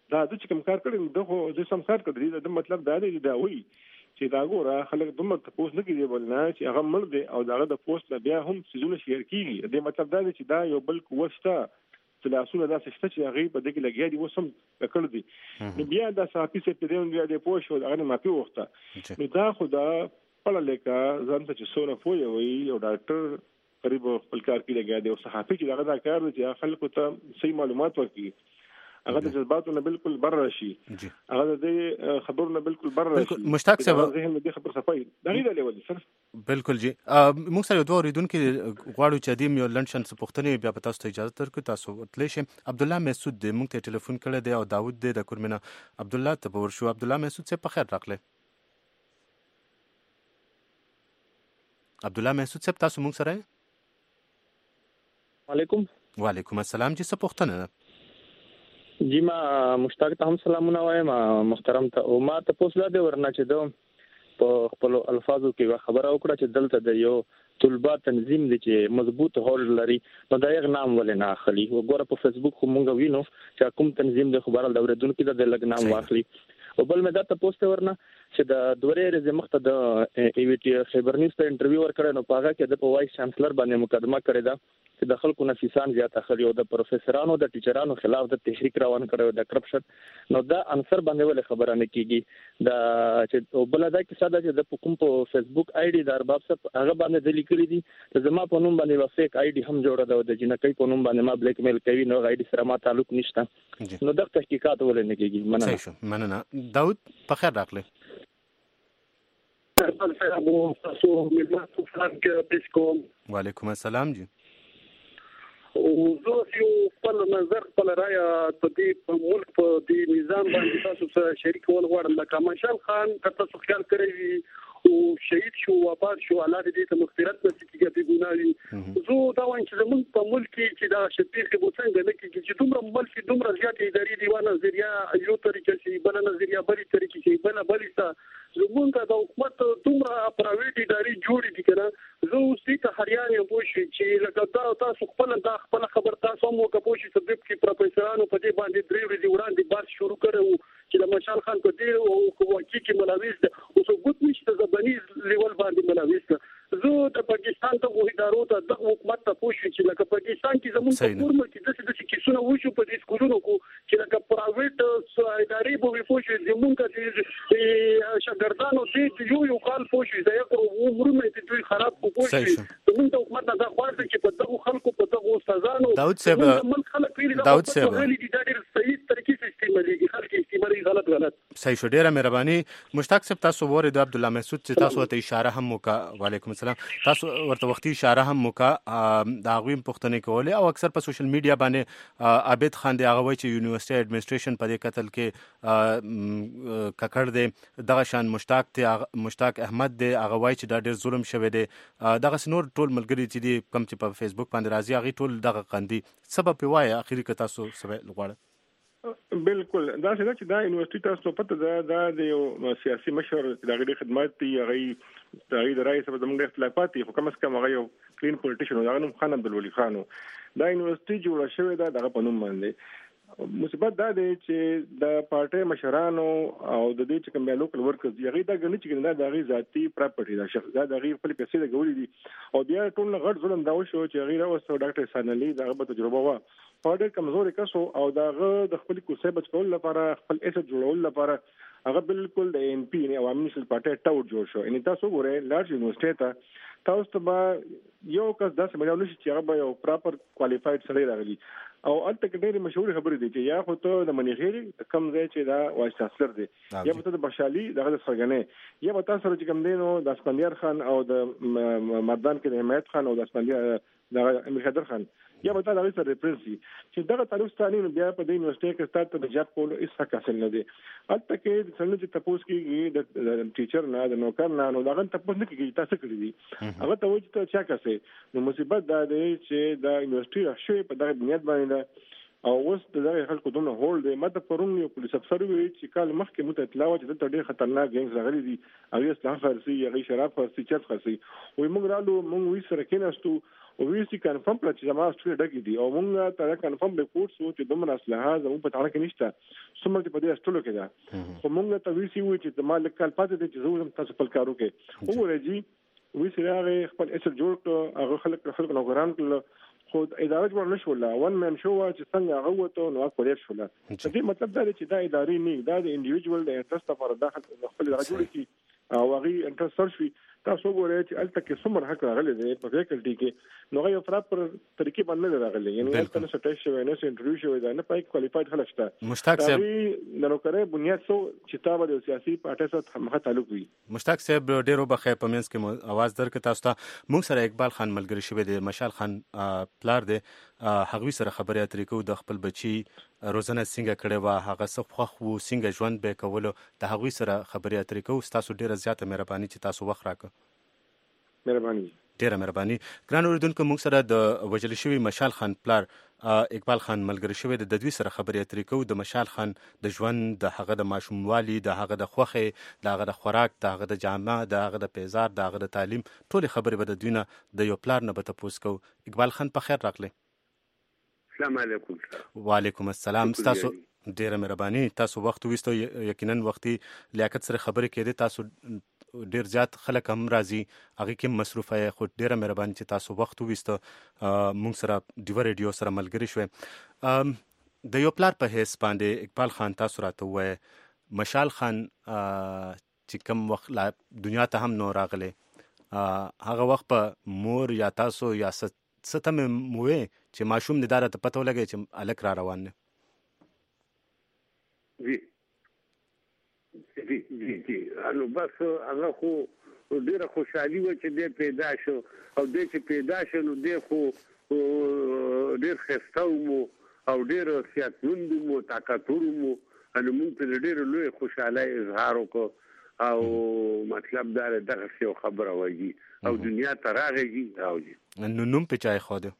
دا د کوم کار کړي دغه د سم کار کړی دا مطلب دا دی دا وایي چې دا ګوره خلک دومره تاسو نه کیږي بل نه چې هغه مړ دی او داغه د پوسټ نه بیا هم سيزونه شیر کیږي دا مطلب دا دی چې دا یو بل کوشته تلاسونه دا څه چې هغه په دې کې لګیا دي وسم کړ دي نو بیا دا صحافي څه په دې د پوښ او هغه ما په وخته نو دا خدا په لکه ځان ته چې سونه فوي وي او ډاکټر قریب خپل کار کې لګیا دی او صحافي چې هغه دا کار دی چې خلکو ته صحیح معلومات ورکړي هغه د جذباتونو بالکل بره شي هغه د خبرونو بالکل بره شي مشتاق صاحب ذهن دې خبر صفای دا غي د لیول سره بالکل جی موږ سره دوه اوریدونکو غواړو چې دیم یو لنډشن څه پوښتنه بیا په تاسو ته اجازه درکړو تاسو تللی شئ عبد الله مسعود دې موږ ته ټلیفون کړی دی او داوود دې د کورمنه عبد الله ته ورشو عبد الله مسعود څه په خیر راغله عبد الله مسعود څه تاسو موږ سره علیکم وعلیکم السلام جی څه پوښتنه ده جی ما مشتاق ته هم سلامونه وایم محترم ته او ما ته پوښتنه ده ورنه چې دو په خپل الفاظو کې خبره وکړه چې دلته د یو طلبه تنظیم دي چې مضبوط هول لري نو دا یو نام ولې نه اخلي وګوره په فیسبوک مونږ وینو چې کوم تنظیم د خبرال د اوریدونکو د لګ نام واخلي او بل مې دا ته پوښتنه ورنه چې د دوره ورځې مخته د ای وی ټی خبر نیوز ته انټرویو ورکړ نو پاغه کې د وایس چانسلر باندې مقدمه کړې ده چې د خلکو نفسان زیات اخلي او د پروفیسورانو د ټیچرانو خلاف د تحریک روان کړو د کرپشن نو دا انصر باندې ول خبره نه کیږي دا چې بل دا کې ساده چې د کوم په فیسبوک آی ډي د ارباب صاحب هغه باندې د لیکلي دي د زما په نوم باندې وا فیک آی ډي هم جوړه ده د جنکې په نوم باندې ما بلیک میل کوي نو آی ډي سره ما تعلق نشته نو د تحقیقات ول نه کیږي مننه داود په خیر راغله وعلیکم السلام جی زه یو خپل نظر خپل رائے په دې ملک په دې نظام باندې تاسو سره شریک ول غواړم لکه مشال خان کته څو خیال کړی او شهید شو وفات شو الله دې ته مغفرت نصیب کړي په ګناوي زه دا وایم چې زموږ په ملک کې چې دا شفیق بوڅنګ نه کېږي چې دومره ملک دومره زیات اداري دیوانه نظریه یو طریقې شي بل نظریه بل طریقې شي بل زمونږ د حکومت دومره پرایویټ اداري جوړې دي کنه زه اوس دې ته هریان یم پوه شئ چې لکه تاسو خپل خبر تاسو مو که پوه شئ سبب کې پروفیسورانو په دې باندې درې ورځې وړاندې بحث شروع کړو چې د مشال خان په دې او واقعي کې ملوث ده اوس وګت نشته زبانیز لیول باندې ملوث ده زه د پاکستان ته ادارو ته د حکومت ته پوه شئ چې لکه پاکستان کې زموږ په کورم کې د کیسونو وشو په دې سکولونو کو چې لکه پرایویټ ادارې به پوه شئ زموږ کې شاګردانو دې یو کال پوه شئ دا یو عمرونه دې دوی خراب کو پوه شئ زموږ د حکومت نه غواړي چې په دغه خلکو په دغه استادانو داود صاحب دا ډېر صحیح طریقې څخه استعمالېږي خلک استعمالي غلط صحیح شو ډیره مهرباني مشتاق صاحب تاسو ورید عبد الله مسعود چې تاسو ته اشاره هم وکا وعلیکم السلام تاسو ورته وختي اشاره هم وکا دا غویم پښتنې کوله او اکثر په سوشل میډیا باندې عابد خان دی هغه وایي چې یونیورسيټي اډمنسټریشن په دې قتل کې ککړ دی دغه شان مشتاق احمد دی هغه وایي چې دا ډېر ظلم شوی دی دغه نور ټول ملګری چې دی کم چې په فیسبوک باندې راځي هغه ټول دغه قندي سبب وایي اخیری که تاسو سبب لغواړه بالکل دا څنګه چې دا یونیورسيټي تاسو پته دا د یو سیاسي مشر د غړي خدمات دی هغه د رئیس په دموږ اختلافات دي خو کوم څه هغه یو کلین پولیټیشن دا نوم خان عبدالولي خان دا یونیورسيټي جوړه شوې ده دغه په نوم باندې مصیبت دا دی چې د پارټي مشرانو او د دې چې کوم لوکل ورکرز هغه دا غني چې دا د ذاتي پراپرټي دا شخص دا د خپل پیسې د غوړي دي او بیا ټول غړ ظلم دا وشو چې هغه راوستو ډاکټر سانلي دا په تجربه وا پاډر کمزوري کسو او داغه د خپل کوسه بچول لپاره خپل اسد جوړول لپاره هغه بالکل د ام پی نه عوامي نشل پارټي ټاوټ جوړ شو ان تاسو ګورئ لارج یونیورسيټي ته تاسو ته یو کس داسې مليون نشي چې هغه یو پراپر کوالیفاید سړی راغلی او الته کې ډېری مشهور خبرې دي چې یا خو ته د منیخيري کم ځای چې دا وایس چانسلر دی یا به ته د بشالي دغه سرګنې یا به تاسو سره چې کم دینو د اسپندیار خان او د مردان کې د حمایت خان او د اسپندیار د امیر خضر خان یا به تاسو سره ریفرنسي چې دغه تعلق ستاني بیا په دې یونیورسيټي کې ستاسو د جاب کول هیڅ حاصل نه دي الته کې څنګه چې تاسو کې د ټیچر نه د نوکر نه نو دغه تاسو نه کې تاسو کړی دي هغه ته وایي چې چا کاسه نو مصیبت دا دی چې د یونیورسيټي راشه په دغه بنیاد باندې او اوس دغه خلکو دونه هول دی مته پرون یو پولیس افسر وی چې کال مخکې مو ته اطلاع و چې ډېر خطرناک ګینګز راغلي دي هغه اسلام فارسي هغه شراب فارسي چت خاصي وي موږ رالو موږ وی سره کېناستو او ویسي کنفرم کړ چې زما ستوري ډکې دي او موږ ته کنفرم ریپورت سو چې دومره اسلحه زموږ په تاړه کې نشته څومره په دې استلو کې ده خو موږ ته ویسي وي چې زما لکه پاتې دي چې زه تاسو خپل کارو کې وګورئ ویسي هغه خپل اصل جوړ کړ هغه خلک نوګران کړل خو اداره جوړ نه شوله ون مین شو چې څنګه هغه وته نو کولیټ شوله دې مطلب دا چې دا ادارې نه دا د انډیویډوال د انټرست لپاره داخل خپل راجوړي کی او هغه انټرست سرچ وي تاسو ګورئ چې الته کې څومره حق راغلي دی په فیکلټي کې نو غي افراد پر طریقې باندې راغلي یعنی الته نه سټیش شوی نه انټرویو شوی دا نه پای کوالیفاید خلک شته مشتاق صاحب نو کړه بنیاد سو چې تاسو د سیاسي پارټي سره مخه تعلق وي مشتاق صاحب ډیرو بخیر پمنس کې आवाज درک تاسو ته موږ سره اقبال خان ملګری شوی دی مشال خان پلار دی هغوی سره خبرې اترې کوو د خپل بچي روزنه څنګه کړې وه هغه څه خوښ وو څنګه ژوند به یې کولو د هغوی سره خبرې اترې کوو ستاسو ډیره زیاته مهرباني چې تاسو وخت راکړه مهرباني ډیره مهرباني ګران اوریدونکو موږ سره د وژل شوي مشال خان پلار اقبال خان ملګری شوی د دوی سره خبرې اترې کوو د مشال خان د ژوند د هغه د ماشوموالي د هغه د خوښې د هغه د خوراک د هغه د جامه د هغه د پیزار د هغه د تعلیم ټولې خبرې به د دوی نه د یو پلار نه به تپوس کوو اقبال خان په خیر راغلی السلام علیکم وعلیکم السلام تاسو ډیره مهرباني تاسو وخت وستو یقینا وختي لیاقت سره خبرې کړې تاسو ډیر زیات خلک هم راځي هغه کې مصروفه خو ډیره مهرباني چې تاسو وخت وستو موږ سره ډیو ریډیو سره ملګری شوي د یو پلار په حیث باندې اقبال خان تاسو راته وایي مشال خان چې کوم وخت دنیا ته هم نو راغلی هغه وخت په مور یا تاسو یا څه ته مې ووایي چې ماشوم دې دا راته پته ولګی چې هلک را روان دی جی نو بس هغه خو ډیره خوشحالي وه چې دی پیدا شو او دی چې پیدا شو نو دی خو ډیر ښایسته ومو او ډیر صحتمند ومو طاقتور ومو نو موږ پرې ډیره لوی خوشحالۍ اظهار وکړو او مطلب دا دغسې یو خبره وایي او دنیا ته راغی او جی نو نوم پې چا ایښودی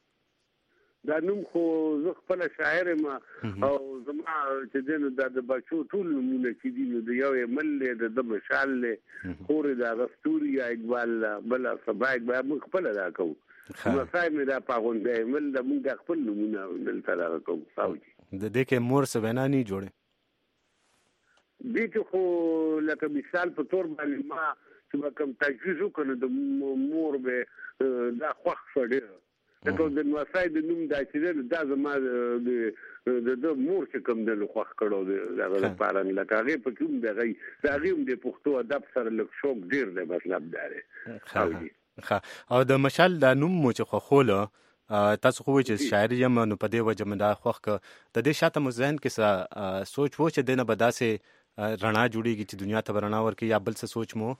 دا نوم خو زه خپله شاعر یم او زما چې دی نو دا د بچو ټول نومونه چې دي نو د یو یې مل دی د ده مشال دی خور یې د هغه ستوري یا اقبال بله صبا اقبال موږ خپله دا کوو مسای مې دا په غونډه یې مل ده موږ دا خپل نومونه دلته دغه کوو ساوجي د دې کې مور څه وینا نه جوړې دې کې خو لکه مثال په طور باندې ما چې به کوم تجویز وکړو د مور به دا خوښ شو ډېر لکه د نوسای د نوم دا چې دی دا زما د مور چې کوم دی خوښ کړو د هغه لپاره لکه هغې په کې هم د هغې هم د پښتو ادب سره لږ شوق ډېر دی مطلب دا دی او د مشال دا نوم مو چې خوښوله تاسو خو وایئ چې شاعر یم نو په دې وجه مې دا خوښ کړه د دې شاته مو ذهن کې څه سوچ و چې دی نه به داسې رڼا جوړېږي چې دنیا ته به رڼا ورکړي یا بل څه سوچ مو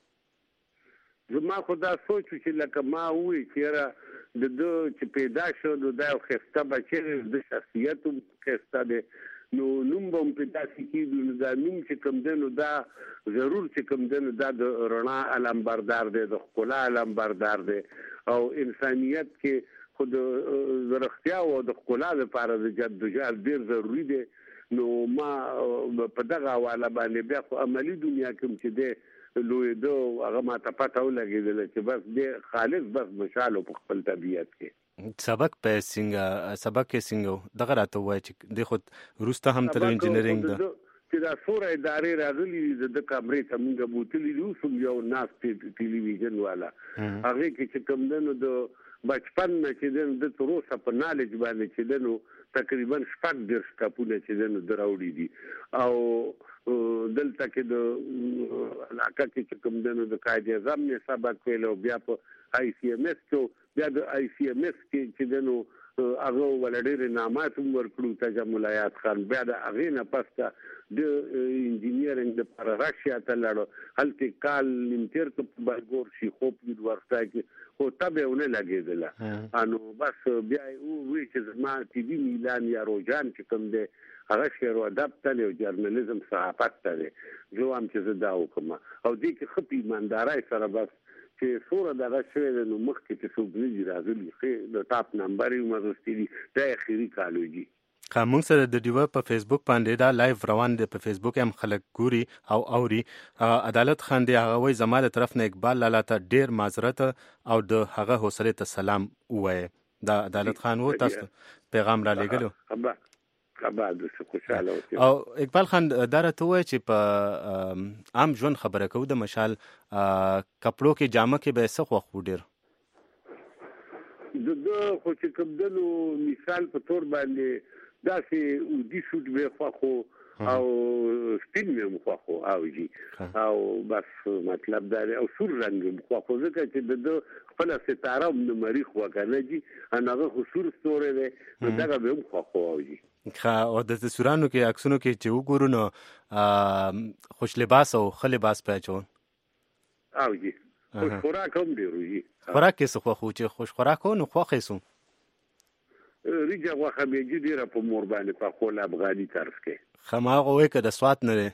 زما خو دا سوچ و چې لکه ما ووایي چې یاره د ده چې پیدا شو نو دا یو ښایسته بچی دی د شخصیت هم ښایسته دی نو نوم به هم پرې داسې کېږي نو دا نوم چې کوم دی نو دا ضرور چې کوم دی نو دا د رڼا علمبردار دی د ښکلا علمبردار دی او انسانیت کې خو د رښتیا او د ښکلا لپاره د جدوجهد ډېر ضروري دی نو ما په دغه حواله باندې بیا خو عملي دنیا کې هم چې دی لویده هغه ما ته پته ولګېدله چې بس دی خالص بس مشال په خپل طبیعت کې سبق یې څنګه دغه راته ووایه چې دی خو وروسته هم تلو انجینرینګ ده چې دا څومره ادارې راغلي دي د کمرې ته موږ بوتلي دي اوس هم یو ناست ټلویزیون والا هغې کې چې کوم دی نو د بچپن نه چې دی نو د تر اوسه په نالج باندې چې دی نو تقریبا 40 ټاپونه چې دی نو د راوړي دي او دلته کې د علاقه کې چې کوم دی نو د قائد اعظم نه سبق ویل او بیا په آی سی ایم ایس کې بیا د آی سی ایم ایس کې چې دی نو هغه ول ډېر نامات هم ورکړو تجمل حیات خان بیا د هغې نه پسته د انجینیرینګ دپاره راشیا ته لاړو هلته کال نیم تېر کړ په بلګور شیخوب یونیورسټۍ کې خو تبه یې ونه لګېدله نو بس بیا یې ووایي چې زما طبي میلان یا روجان چې کوم دی هغه شعر و ادب ته دی او جرنالیزم صحافت ته دی زه وایم چې زه دا وکړم او دې کې ښه په ایماندارۍ سره بس چې څومره دغه شوی دی نو مخکې چې څوک نه دي راغلي ښې د ټاپ نمبر یې هم اخیستي دي دا اخري کال وي موږ سره د ډیوه په فیسبوک باندې دا لایو روان دی، په فیسبوک هم خلک ګوري او اوري. عدالت خان دی هغه وایي زما د طرف نه اقبال لالا ته ډیر معذرت او د هغه حوصله ته سلام ووایه. دا عدالت خان وو، تاسو پیغام را لېږلو. او اقبال خان دا راته ووایه چې په عام ژوند خبره کوو، د مشال کپړو کې جامه کې به څه خوښ وو ډېر؟ د خو چې کمدنو مثال په تور باندې داسې اودي سوټ به خوښو او سپین مې خوښو او جی او بس مطلب دا او سور رنګ خوښو، ځکه چې د خپل ستاره د مریخ وکنه جی هغه خو سور ستوره ده نو دا به هم خوښو او جی. او د سورانو کې عکسونو کې چې وګورو نو خوش لباس او ښه لباس پېچون او جی خوش خوراک هم ډېر وي. خوراک کې څه خوښو چې خوش خوراک و نو خوښ یې سو؟ ریجه غوښه به ډېره په مور باندې په خپل افغاني طرز کې هماغه وایي که د سوات نه دی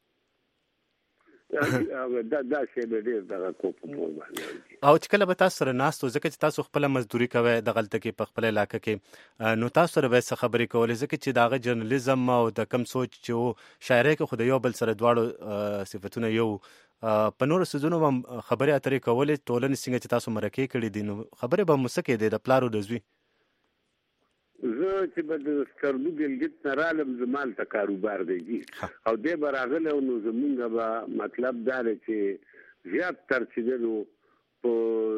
دا شی به ډېر دغه کو په مور باندې. او چې کله به تاسو سره ناست ځکه چې تاسو خپله مزدوري کوئ دغلته کې په خپل علاقه کې، نو تاسو سره به څه خبرې کولې؟ ځکه چې د هغه جرنالیزم او د کم سوچ چې و شاعرۍ کې خو د یو بل سره دواړو صفتونه یو، په نورو څیزونو به خبرې اترې کولې، ټولنې څنګه چې تاسو مرکې کړي دي نو خبرې به مو څه کېدې د پلار او د زوی؟ زه چې به د سکردو ګلګت نه رالم زمال ته کاروبار دی او دی به راغلی نو زمونږ به مطلب دا دی چې زیات تر چې دی نو په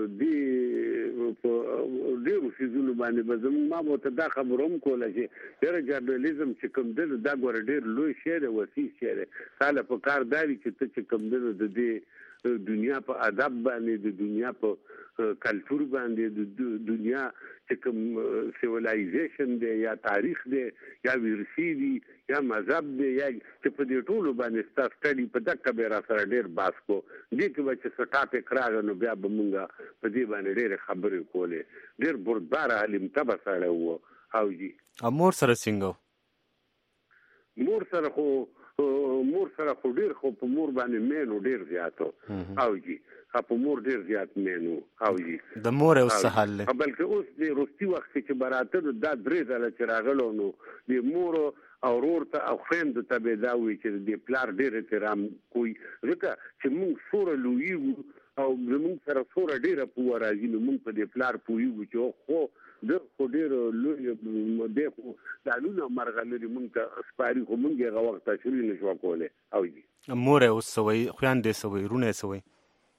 ډېرو څیزونو باندې به زمونږ ما به ورته دا خبره هم کوله چې یاره جرنالیزم چې کوم دی دا ګوره ډېر لوی شی دی، وسیع شی دی، تا له په کار دا وي چې ته چې کوم دی د دې دنیا په ادب باندې، د دنیا په کلچر باندې، د دنیا چې کوم سیولایزیشن دی یا تاریخ دی یا ورثي دي یا مذهب دی یا چې په دې ټولو باندې ستا سټډي په دقه به را سره ډېر باس کو. دې کې به چې څه ټاپک راغی نو بیا به مونږ په دې باندې ډېرې خبرې کولې. ډېر بردباره عالم طبع سړی و او جی. مور سره څنګه؟ مور سره خو ډېر خو په مور باندې مینو ډېر زیات او جی په مور ډېر زیات مینو او جی. د مور اوس څه حال دی؟ بلکې اوس د وروستي وخت چې براته دا 3 ځله چې راغلو نو د مور او ورور ته او خویندو ته به دا وایي چې د پلار ډېر احترام کوي، ځکه چې موږ سوره لویږو او زموږ سره سوره ډېره پوه راځي نو موږ په دې پلار پوهېږو چې خو د خو ډېر لوی دی خو دالونه مرغه لري موږ ته سپاري خو موږ هغه وخت تشریح نه شو کولی او جی. مور یې اوس څه وایي؟ خویندې څه وایي؟ وروڼه یې څه وایي؟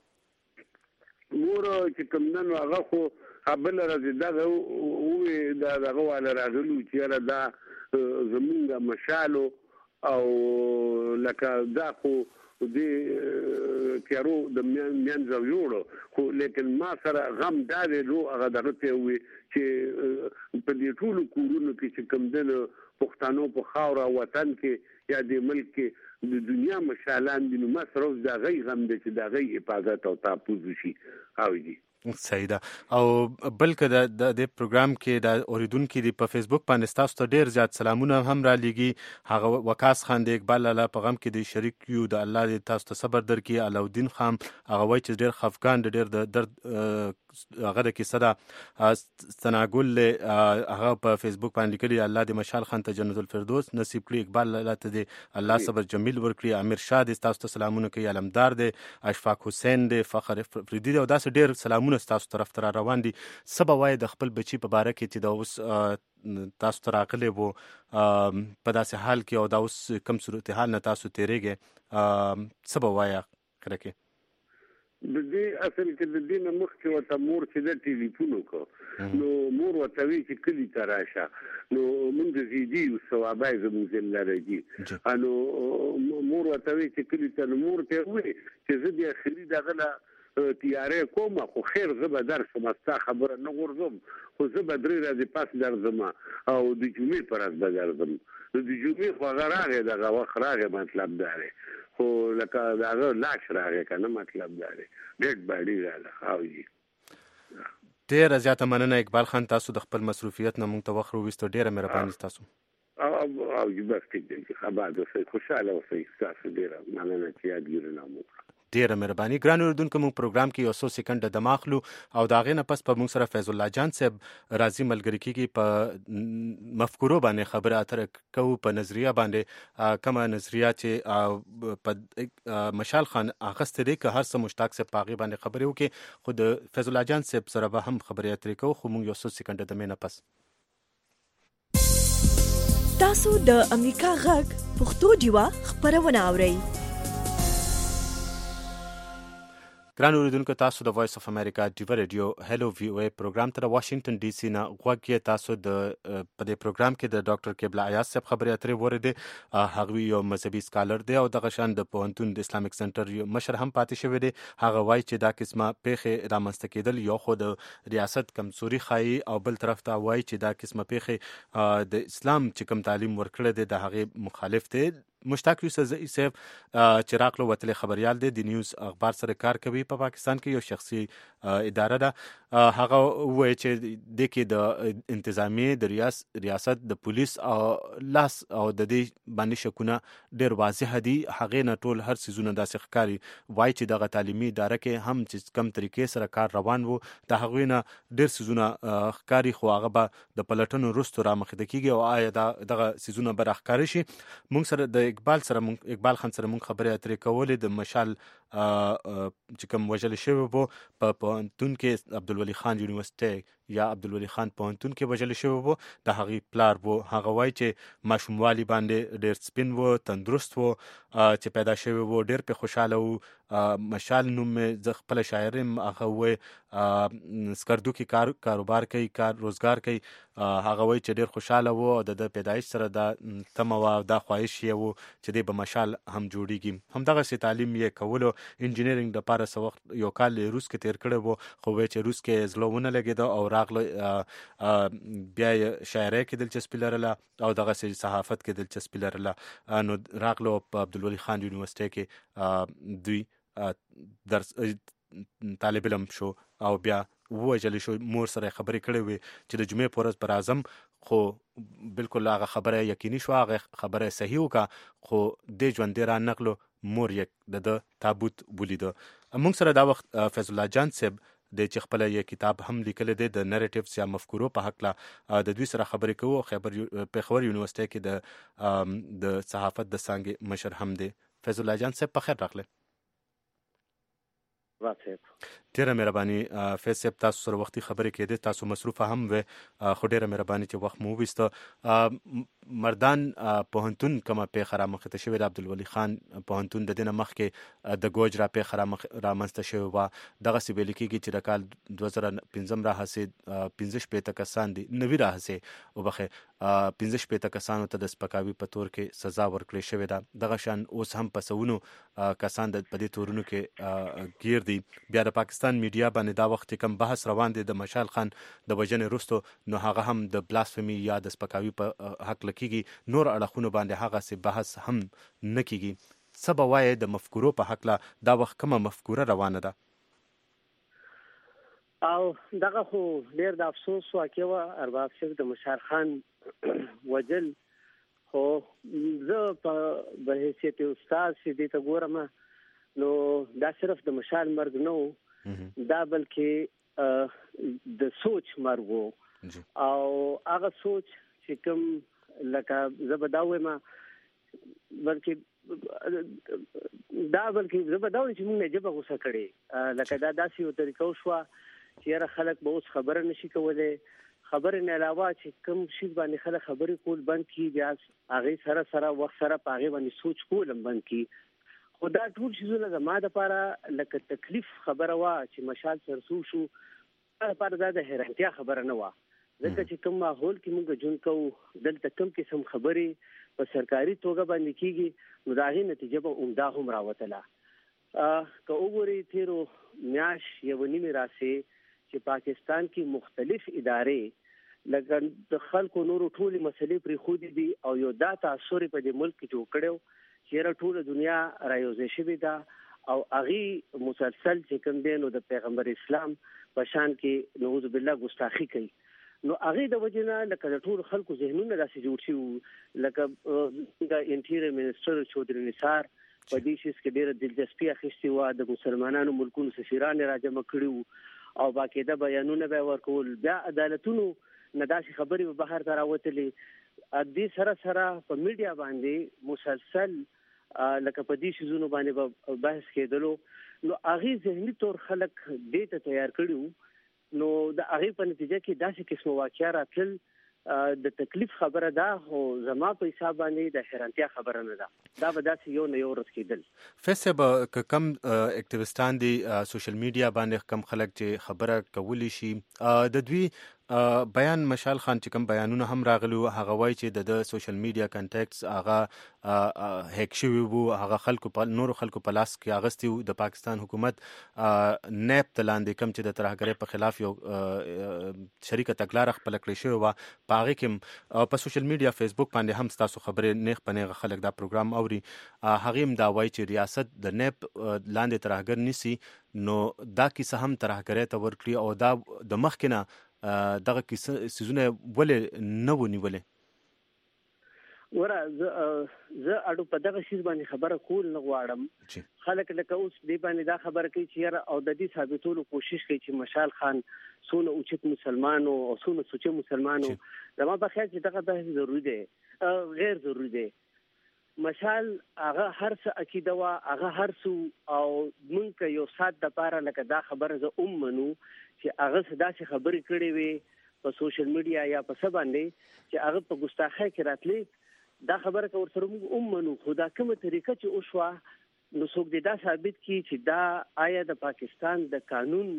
مور چې کوم نن هغه خو بله ورځ دغه ووایي د هغه والا راغلو چې یاره دا زمونږ مشالو او لکه دا خو دې تیارو د میانځو یوړو خو لیکن ما سره غم دا دی نو هغه دغه ته ووایي چې په دې ټولو کورونو کې چې کوم دی پښتانو په خاوره وطن کې یا د ملک کې د دنیا مشالان دي نو ما سره اوس د هغوی غم دی چې د هغوی حفاظت او تحفظ وشي او جی. صحیح ده. او بلکې د پروګرام کې د اوریدونکو دی په فیسبوک باندې تاسو ته ډیر زیات سلامونه هم را لېږي. هغه وکاس خان د اقبال لالا په غم کې د شریک یو د الله دې تاسو ته صبر درکړي. علاودین خان هغه وایي چې ډیر خفقان ډیر د درد هغه د کیسه ده استناګل هغه په فیسبوک باندې لیکلي الله دې مشال خان ته جنت الفردوس نصیب کړي، اقبال لالا ته دې الله صبر جمیل ورکړي، امیر شاه دې تاسو ته سلامونه کوي، علمدار دې اشفاق حسین دې فخر فریدی او داسې ډیر سلامونه تاسو طرف ته روان دي. سبا وای د خپل بچی په باره کې چې دا اوس تاسو ته راغلی وو په داسې حال کې او دا اوس کم صورتحال نه تاسو تیریږئ، سبا وای کله کې د دې اصل کې د دې نه مخکې ورته مور چې د ټلیفون وکړو نو مور ورته وایي چې کلي ته راشه نو مونږ زیدي یو ثوابای زموږ ځل راځي نو مور ورته وایي چې کلي ته نو مور ته وایي چې زه د اخري دغه تیارې کوم خو خیر زه به درسم ستا خبره نه غورځم خو زه به 3 ورځې پس درځم او د جمعې په ورځ به درځم. د جمعې خو هغه راغی دغه وخت راغی مطلب دا دی خو لکه د هغه لاش راغی که نه مطلب دا دی ډېډ باډي راغله او جي. ډېره زیاته مننه اقبال خان، تاسو د خپل مصروفیت نه موږ ته وخت راوویستو، ډېره مهرباني ستاسو. او جي بس ټیک دی، خبر اوسئ، خوشحاله اوسئ، ستاسو ډېره مننه چې یادګیرونه مو وکړه. ډیره مهرباني. ګران اوریدونکو موږ پروګرام کې یو څو سکند د ماخلو او دا غې نه پس په موږ سره فیض الله جان صاحب راځي ملګری کیږي په مفکورو باندې خبره اترې کوو په نظریه باندې کومه نظریه چې په مشال خان اخسته دي که هر څه مشتاق صاحب پاغي باندې خبرې وکي خو د فیض الله جان صاحب سره به هم خبرې اترې کوو خو موږ یو څو سکند د مینه پس. تاسو د امریکا غږ پښتو ډیوا خبرونه اورئ. ګران اوریدونکو تاسو د وایس اف امریکا ډیوا ریډیو هلو وی او ای پروګرام ته واشنگټن ډي سي نه غوږی. تاسو د په دې پروګرام کې د ډاکټر قبله ایاز صاحب خبرې اترې وریدي. هغه یو مذهبي سکالر دی او دغه شان د پوهنتون د اسلامیک سنټر یو مشر هم پاتې شوی دی. هغه وایي چې دا قسمه پیښې رامنځته کېدل یو خو د ریاست کمزوري ښایي او بل طرف ته وایي چې دا قسمه پیښې د اسلام چې کوم تعلیم ورکړی دی د هغې مخالف دی. مشتاق یوسفزئی صاحب چې راغلو وتلې خبريال دی د نیوز اخبار سره کار کوي په پاکستان کې یو شخصي اداره ده. هغه وایي چې د کې د انتظامی د ریاست د پولیس او لاس او د دې باندې شکونه ډېر واضح دي. هغه نه ټول هر سيزونه داسې ښکاري وایي چې دغه تعلیمي اداره کې هم چې کم طریقې سره کار روان وو د هغوی نه ډېر سيزونه ښکاري خو هغه به د پلټنو وروسته رامخته کیږي او آیا دغه سيزونه به راښکاره شي. موږ سره د اقبال خان سره مونږ خبرې اترې کولې د مشال چې کوم وژل شوی وو په پوهنتون کې عبدالولي خان یونیورسيټي یا عبدالولي خان پوهنتون کې وژل شوی وو د هغې پلار وو. هغه وایي چې ماشوموالي باندې ډېر سپین وو تندرست وو چې پیدا شوی وو ډېر په خوشاله وو. مشال نوم زه خپل شاعر هغه وایي سکردو کې کاروبار کوي کار روزګار کوي. هغه وایي چې ډېر خوشاله وو او د پیدایش سره دا تمه وه دا خواهش یې وو چې دی به مشال هم جوړیږي. همدغسې تعلیم یې کولو انجینرینګ دپاره څه وخت یو کال روس کې تیر کړی وو خو وایي چې روس کې زړه ونه لګېده او راغله بیا یې شاعرۍ کې دلچسپي لرله او دغسې صحافت کې دلچسپي لرله نو راغله په عبدالولي خان یونیورسيټي کې دوی درس طالب علم شو او بیا ووژل شو. مور سره خبرې کړې وې چې د جمعې په ورځ به راځم خو بالکل هغه خبره یقیني شوه هغه خبره صحیح وکړه خو دې ژوندې را نغلو مور یې د تابوت ولیده. موږ سره دا وخت فیض الله جان صاحب د چې خپل یو کتاب هم لیکلی دی د نریټیوز یا مفکورو په هکله د دوی سره خبرې کوو. پېښور یونیورسيټي کې د صحافت د څانګې مشر هم دی. فیض الله جان صاحب په خیر راغلی. ډیره مهرباني فیض صاحب تاسو سره وختي خبرې کېدې تاسو مصروفه هم وې خو ډیره مهرباني چې وخت مو وویسته. مردان پوهنتون کومه پیښه رامخته شوې د عبدالولي خان پوهنتون د دې نه مخکې د ګوجرا پیښه رامنځته شوې وه. دغسې ویل کېږي چې د کال 2015 راهیسې 15 کسان دي 90 راهیسې وبخښئ 15 کسانو ته د سپکاوي په تور کې سزا ورکړې شوې ده. دغه شان اوس هم په سوونو کسان په دې تورونو کې ګیر دي. بیا د پاکستان میډیا باندې دا وخت کم بحث روان دی د مشال خان د وژنې وروسته نو هغه هم د بلاسفمي یا د سپکاوي په حق لکېږي نور اړخونو باندې هغسې بحث هم نه کېږي. څه به وایې د مفکورو په حقله دا وخت کومه مفکوره روانه ده؟ او دغه خو ډېر د افسوس واقع وه ارباب صاحب د مشال خان وجل خو زه په حیثیت استاد چې دې ته ګورم نو دا صرف د مشال مرګ نه و دا بلکې د سوچ مرګ و او هغه سوچ چې کوم لکه زه به دا وایم بلکې زه به دا وایم چې موږ نه ژبه غوسه کړې لکه دا داسې یو طریقه وشوه چې یاره خلک به اوس خبره نشي کولی. خبرې نه علاوه چې کوم شي باندې خلک خبرې کول بند کړي بیا هغې سره وخت سره په هغې باندې سوچ کول هم بند کړي. خو دا ټول شیزونه زما دپاره لکه تکلیف خبره وه چې مشال سرسو شو دا دپاره دا د حیرانتیا خبره نه وه ځکه چې کوم ماحول کې موږ ژوند کوو دلته کوم قسم خبرې په سرکاري توګه باندې کېږي نو د هغې نتیجه به عمده هم راوتله. که وګورئ تېرو میاشت یوه نیمې راسې چې پاکستان کې مختلف ادارې لکه د خلکو نورو ټولې مسلې پرېښودې دي او یو دا تاثر په دې ملک کې جوړ کړی چې ټوله دنیا رايوځای شوې ده او هغې مسلسل چې کوم دی نو د پیغمبر اسلام په شان کې نعوذ بالله ګستاخي کوي نو هغې د وجې نه لکه د ټولو خلکو ذهنونه داسې جوړ شوي لکه د انټیریر منسټر چودھری نثار په دې شي کې ډېر دلچسپي اخیستي و د مسلمانانو ملکونو سفیران راجمع کړي او باقاعده بیانونه به ورکول بیا عدالتونو نداسي خبري بهر ته راوتلې دې سره په میډیا باندې مسلسل لکه په دې شیزونو باندې بحث کېدلو نو هغه ذهني تور خلک دې ته تیار کړیو نو د هغه په نتیجه کې داسې قسم واقعیا راتل د تکلیف خبره ده خو زما په حساب باندې د حیرانتیا خبره نه ده دا به داسې یو نه یو ورځ کېدل فیصب کم اکټیویسټان دي سوشل میډیا باندې کم خلک چې خبره کولی شي د دوی بیان مشال خان چې کوم بیانونه هم راغلي هغه وایي چې د سوشل میډیا کانټیکټس هغه هیک شوی وو هغه خلکو په نور خلکو په لاس کې اغستی وو د پاکستان حکومت نیب تلاندې کم چې د ترهګرۍ په خلاف یو شریکه تګلارې خپل کړې شوی و په هغه کې په سوشل میډیا فیسبوک باندې هم تاسو خبرې نیغ په نیغه خلک دا پروګرام اوري هغه هم دا وایي چې ریاست د نیب لاندې ترهګر نسی نو دا کیسه هم ترهګرۍ ته ورکړي او دا د مخکې نه دغه کیسه سيزونه ولې نه ونیولې ورا زه اډو په دغه شی باندې خبره کول نه غواړم خلک لکه اوس دی باندې دا خبره کوي چې او د دې ثابتولو کوشش کوي چې مشال خان سونه اوچت مسلمانو او سونه سوچ مسلمانو زما په خیال چې دغه بحث ضروری دی غیر ضروری دی مشال هغه هر څه عقیده وا هغه هر څه او مونږ یو سات د پاره لکه دا خبره ز منو چې هغه صدا چې خبرې کړې وي په سوشل میډیا یا په سبا باندې چې هغه په ګستاخی کې راتلی دا خبره کور سره موږ منو خدا کومه طریقه چې او شوا نو څوک دې دا ثابت کی چې دا آیا د پاکستان د قانون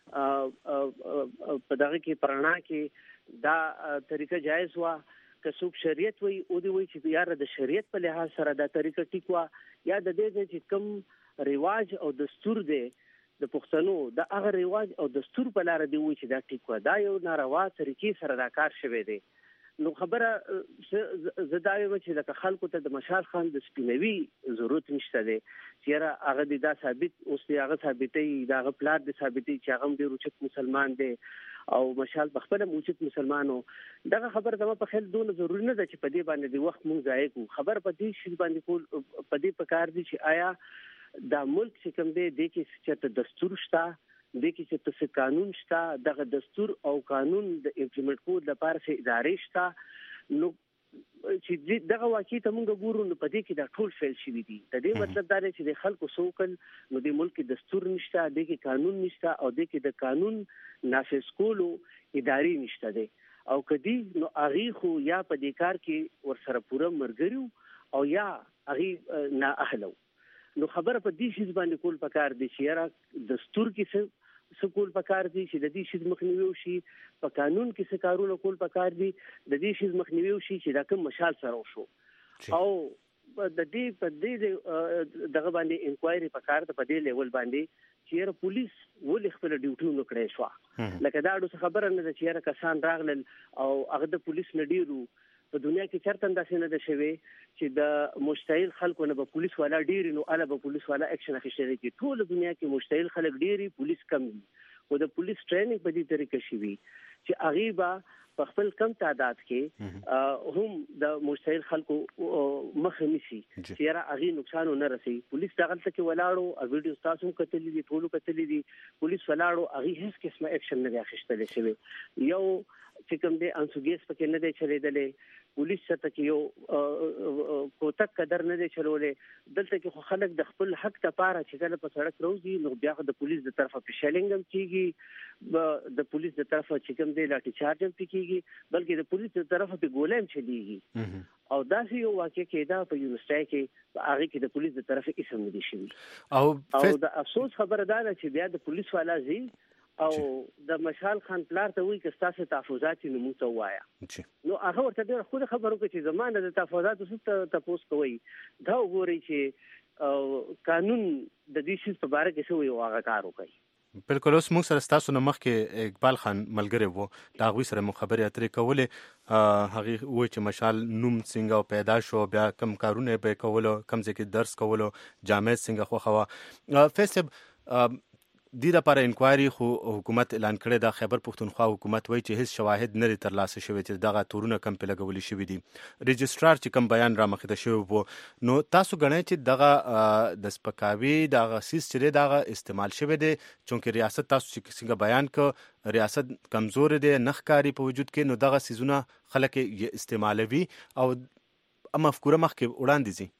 په دغه کې پرانا کې دا طریقه جایز وا که څوک شریعت وي او دی وي چې یار د شریعت په لحاظ سره دا طریقه ټیک وا یا د دې چې کوم رواج او دستور دی د پښتنو د هغه رواج او دستور په لار دی وي چې دا ټیک وا دا یو ناروا طریقې سره دا کار شوی دی نو خبره زداوی چې د خلکو ته د مشال خان د سپینوي ضرورت نشته دی چې هغه دا ثابت اوس دی هغه ثابتې دا هغه پلان دی ثابتې چې هغه ډیر اوچت مسلمان دی او مشال بخپل اوچت مسلمانو دغه خبره زما په خیال دونه ضروري نه ده چې په دې باندې د وخت مونږ ځای کو خبر په دې شی باندې کول په دې پکار دي چې آیا دا ملک چې کوم دی د کې چې دستور شته د کې چې څه قانون شته دغه دستور او قانون د امپلیمنټ کول لپاره چې ادارې شته نو چې دغه واقعي ته موږ ګورو نو په دې کې دا ټول فیل شي دي د دې مطلب دا دی چې د خلکو سوکل نو د ملک دستور نشته د کې قانون نشته او د کې د قانون نافذ کولو ادارې نشته دي او کدی نو اغي خو یا په دې کار کې ورسره پوره مرګريو او یا اغي نه اهلو نو خبره په دې شی باندې کول پکار دي چې یاره دستور کې سکول پکار دي چې د دې شی مخنیوي شي په قانون کې څه کارونه کول پکار دي د دې شی مخنیوي شي چې دا کوم مشال سره وشو او د دې په دې دغه باندې انکوایري پکار ته په دې لیول باندې چې پولیس ولې خپل ډیوټي نو کړی شو لکه دا اړو خبره نه ده چې کسان راغلل او هغه د پولیس نډیرو په دنیا کې چرته انداسې نه ده شوی چې د مشتعل خلکو نه به پولیس والا ډیر نو اله به پولیس والا اکشن اخیستل کی ټول دنیا کې مشتعل خلک ډیری پولیس کم دي او د پولیس ټریننګ په دې طریقه شوی چې اغیبا په خپل کم تعداد کې هم د مشتعل خلکو مخه نشي چې را اغي نقصان نه رسي پولیس دغه کې ولاړو او ویډیو تاسو کتلې دي ټولو کتلې دي پولیس ولاړو اغي هیڅ قسمه اکشن نه اخیستل شوی یو چې کوم دې انسوګیس پکې نه دی چلیدلې پولیس ته کې یو کوتک قدر نه دی چلولې دلته کې خو خلک د خپل حق لپاره چې کله په سړک روزي نو بیا د پولیس د طرفه په شلنګم کیږي د پولیس د طرفه چې کوم دی لاټي چارج هم کیږي بلکې د پولیس د طرفه په ګولم چلیږي او دا یو واقع کېدا په یونیورسيټي کې هغه کې د پولیس د طرفه اسم نه دي شوی او د افسوس خبره ده چې بیا د پولیس والا زی او د مشال خان پلار ته وی چې تاسو تحفظات نو مو ته وایا نو هغه ورته ډېر خود خبرو کې چې زمانه د تحفظات څه تاسو کوي دا وګورئ چې قانون د دې شی په اړه کې څه وی واغ کار وکړي بالکل اوس موږ سره تاسو نه مخکې اقبال خان ملګری وو دا غوي سره مخابره اترې کولې هغه وای چې مشال نوم څنګه پیدا شو بیا کم کارونه به کولو کم ځکه درس کولو جامع څنګه خو خوا فیصب د لپاره انکوایري خو حکومت اعلان کړی دا. خیبر پښتونخوا حکومت وایي چې هیڅ شواهد نه ترلاسه شوي چې دغه تورونه کم په لګولي شوي دي. رجسترار چې کم بیان را مخې ته شوی وو، نو تاسو ګڼئ چې دغه د سپکاوي دغه سیس چې دغه استعمال شوی دی، چونکې ریاست تاسو چې څنګه بیان ک ریاست کمزور دی نه ښکاري په وجود کې، نو دغه سیزونه خلک استعمالوي او مفکوره مخکې وړاندې ځي.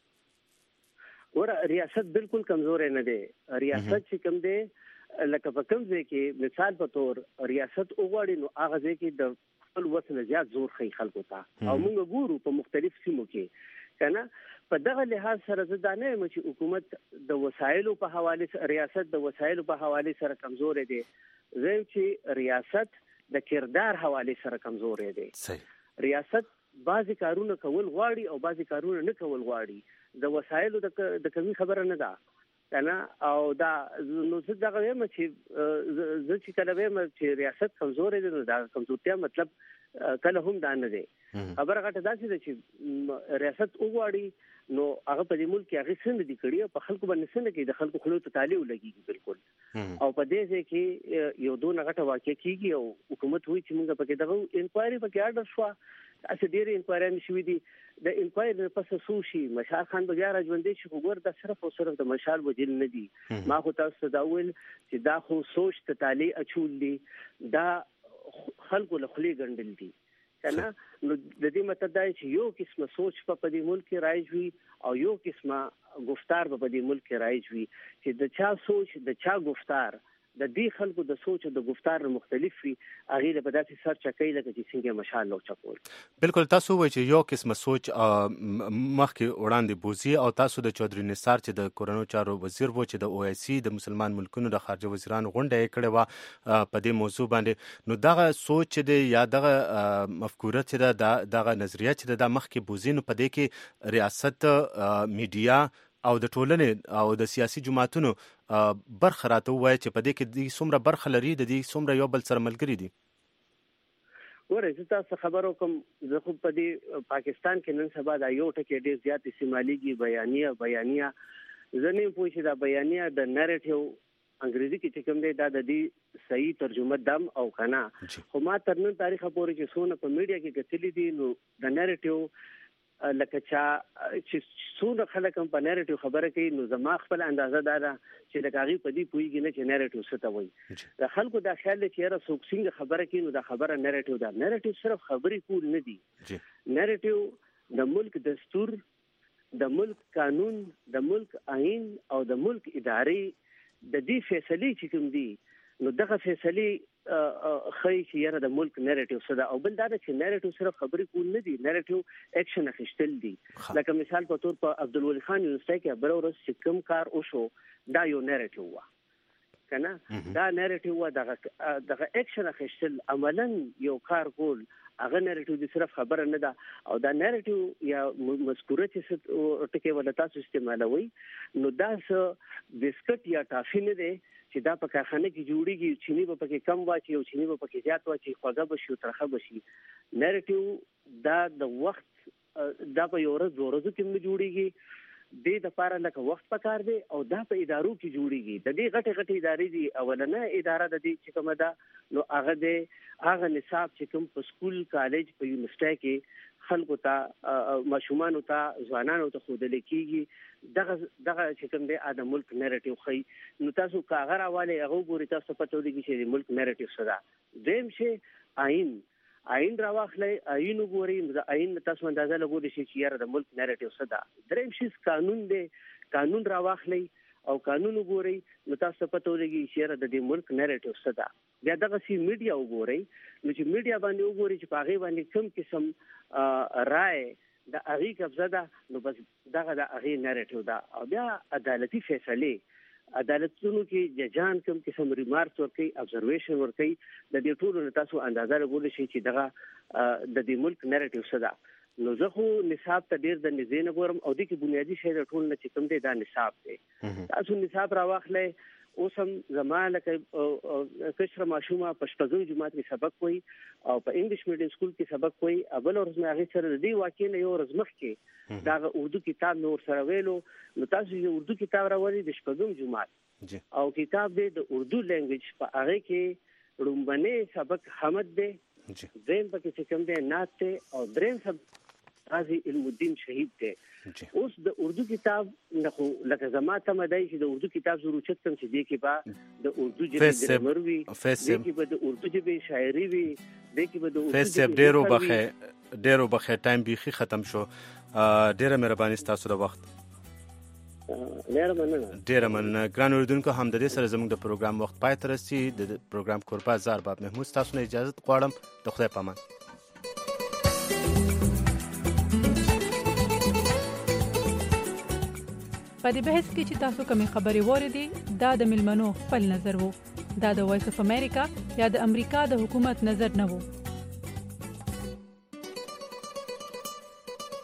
ور ریاست بالکل کمزور نه دی. ریاست چې کوم دی لکه په کوم ځای کې مثال په تور ریاست وغواړي نو هغه ځای کې د خپل وس نه زیات زور خي خلکو ته، او موږ ګورو په مختلف سیمو کې کنه. په دغه لحاظ سره زه دا نه یم چې حکومت د وسایلو په حواله سره، ریاست د وسایلو په حواله سره کمزور دی، زه چې ریاست د کردار حواله سره کمزور دی. ریاست بعضی کارونه کول غواړي او بعضی کارونه نه کول غواړي. د وسایلو د کمی خبره نه ده کنه. او دا نو څه دغه وایم چې زه چې کله وایم چې ریاست کمزور دی، نو دا کمزورتیا مطلب کله هم دا نه دی. خبره غټه دا چې ریاست وغواړي نو هغه په دې ملک کې هغه څنګه دي کړی، په خلکو باندې څنګه کې د خلکو خلو ته تعالی ولګي بالکل. او په دې ځای کې یو دوه غټه واقع کیږي او حکومت وایي چې موږ پکې دغه انکوایري پکې اډر شو. اسه ډېر انکوایري شوې دي. د انکوایري پس سوشي مشال خان بیا راځوندې چې وګور دا صرف او صرف د مشال وجل نه دي. ما خو تاسو دا ویل چې دا خو سوچ ته تعالی اچول دي، دا خلکو له خلی ګڼل دي کنه. نو د دې مطلب دا چې یو قسمه سوچ په دې ملک کې رایج وي او یو قسمه گفتار په دې ملک کې رایج وي، چې د چا سوچ د چا گفتار د دې خلکو د سوچ او د گفتار مختلف وي، هغه په داسې سر چکې لکه چې څنګه مشال لو چکول. بالکل تاسو وایي چې یو قسمه سوچ مخکې وړاندې بوزي، او تاسو د چودري نثار چې د کورونو چارو وزیر وو چې د او ای سی د مسلمان ملکونو د خارجه وزیرانو غونډه یې کړې وه په دې موضوع باندې، نو دغه سوچ دی یا دغه مفکوره چې دغه نظریه چې د مخکې بوزي، نو په دې کې ریاست، میډیا او د ټولنې او د سیاسي جماعتونو برخه راته وایي چې په دې کې د څومره برخه لري، د دې څومره یو بل سره ملګري دي. ورته تاسو خبرو کوم زه خو په دې پاکستان کې نن سبا دا یو ټکی ډیر زیات استعماليږي، بیانیه زنه پوه شي دا بیانیه د نریټیو انګریزي کې چې کوم دی دا د دې صحیح ترجمه دم او کنا. خو ما تر نن تاریخ پورې چې سونه په میډیا کې کتلې دي، نو د نریټیو لکه چا چې څونه خلک هم په نریټیو خبره کوي، نو زما خپل اندازه دا ده چې د کاغي په دې پويږي نه چې نریټیو څه ته وایي. د خلکو دا خیال دی چې را څوک څنګه خبره کوي نو دا خبره نریټیو ده. نریټیو صرف خبرې کول نه دي. نریټیو د ملک دستور، د ملک قانون، د ملک آئین او د ملک ادارې د دې فیصلې چې کوم دي، نو دغه فیصلې خی چې یاره د ملک نریټیو صدا. او بل دا چې نریټیو صرف خبرې کول نه دي، نریټیو اکشن اخیستل دي. لکه مثال په تور په عبدالولي خان یونیورسيټي کې بل ورځ چې کوم کار وشو دا یو نریټیو و کنه. دا نریټیو و دغه اکشن اخیستل عملاً یو کار کول، هغه نریټیو د صرف خبره نه ده. او دا نریټیو یا مذکوره چې ټکی ولا تاسو استعمالوي، نو دا څه بسکټ یا ټافي نه دی چې دا په کارخانه کې جوړیږي، چینی به پکې کم واچي او چینی به پکې زیات واچي، خوږه بشي او ترخه بشي. نریټیو دا د وخت دا په یو ورځ دوه ورځې کې نه جوړیږي، دې د لپاره لکه وخت پکار دی او دا په ادارو کې جوړیږي. د دې غټه ادارې دي، اولنه اداره د دې چې کومه ده نو هغه د هغه نصاب چې کوم په سکول، کالج، په یونیورسيټي کې خلکو ته، ماشومان ته، ځوانانو ته خودل کېږي، دغه چې کوم دی د ملک نریټیو خي. نو تاسو کاغه راواله هغه ګوري، تاسو پته ولګي چې د ملک نریټیو صدا. دیم شي آئین راواخلئ، آئین وګورئ، د آئین تاسو اندازه لګولی شي چې یاره د ملک نریټیو صدا. دریم شي قانون دی، قانون راواخلئ او قانون وګورئ، نو تاسو پته ولګي چې یاره د دې ملک نریټیو صدا. بیا دغه سی میډیا وګورئ، نو چې میډیا باندې وګورئ چې په هغه باندې کوم قسم رائے د هغه قبضه ده، نو بس دغه د هغه نریټیو ده. او بیا عدالتي فیصله، عدالتونو کې ججان کوم قسم ریمارکس ورکوي، ابزرویشن ورکوي، د دې ټولو تاسو اندازه لګولی شي چې دغه د دې ملک نریټیو څه ده. نو زه خو نصاب ته ډیر د نږدې نه ګورم، او د کې بنیادی شی د ټول نه چې کوم دی دا نصاب دی. تاسو نصاب راواخلئ اوس هم زما لکه کشره ماشومه په شپږم جماعت کې سبق کوي او په انګلیش میډیم سکول کې سبق کوي. اول ورځ مې هغه سره د دې واقع نه یو ورځ مخکې دا اردو کتاب نور سره ویلو نو تاسو یو اردو کتاب راوړی د شپږم جماعت او کتاب دی د اردو لینګویج په هغه کې رومبنه سبق حمد دی زين پکې چې کوم دی نات دی او دریم سبق قاضي علم الدین شهید دی. اوس د اردو کتاب نخو لکه زما ته مدای چې د اردو کتاب ضرورت کم چې دی کې با د اردو ژبې ګرامر وي دی کې به د اردو ژبې شاعري وي دی کې به د اردو ژبې ډیرو بخې ټایم بیخي ختم شو. ډیره مهرباني ستاسو د وخت. ډیره مننه ګران اوریدونکو. هم د دې سره زموږ د پروګرام وخت پای ته رسي. د پروګرام کوربه زار باب محمود تاسو نه اجازه غواړم. د خدای پامان. په دې بحث کې چې تاسو کومې خبرې واورېدې دا د ملمنو خپل نظر وو. دا د وایس اف امریکا یا د امریکا د حکومت نظر نه وو.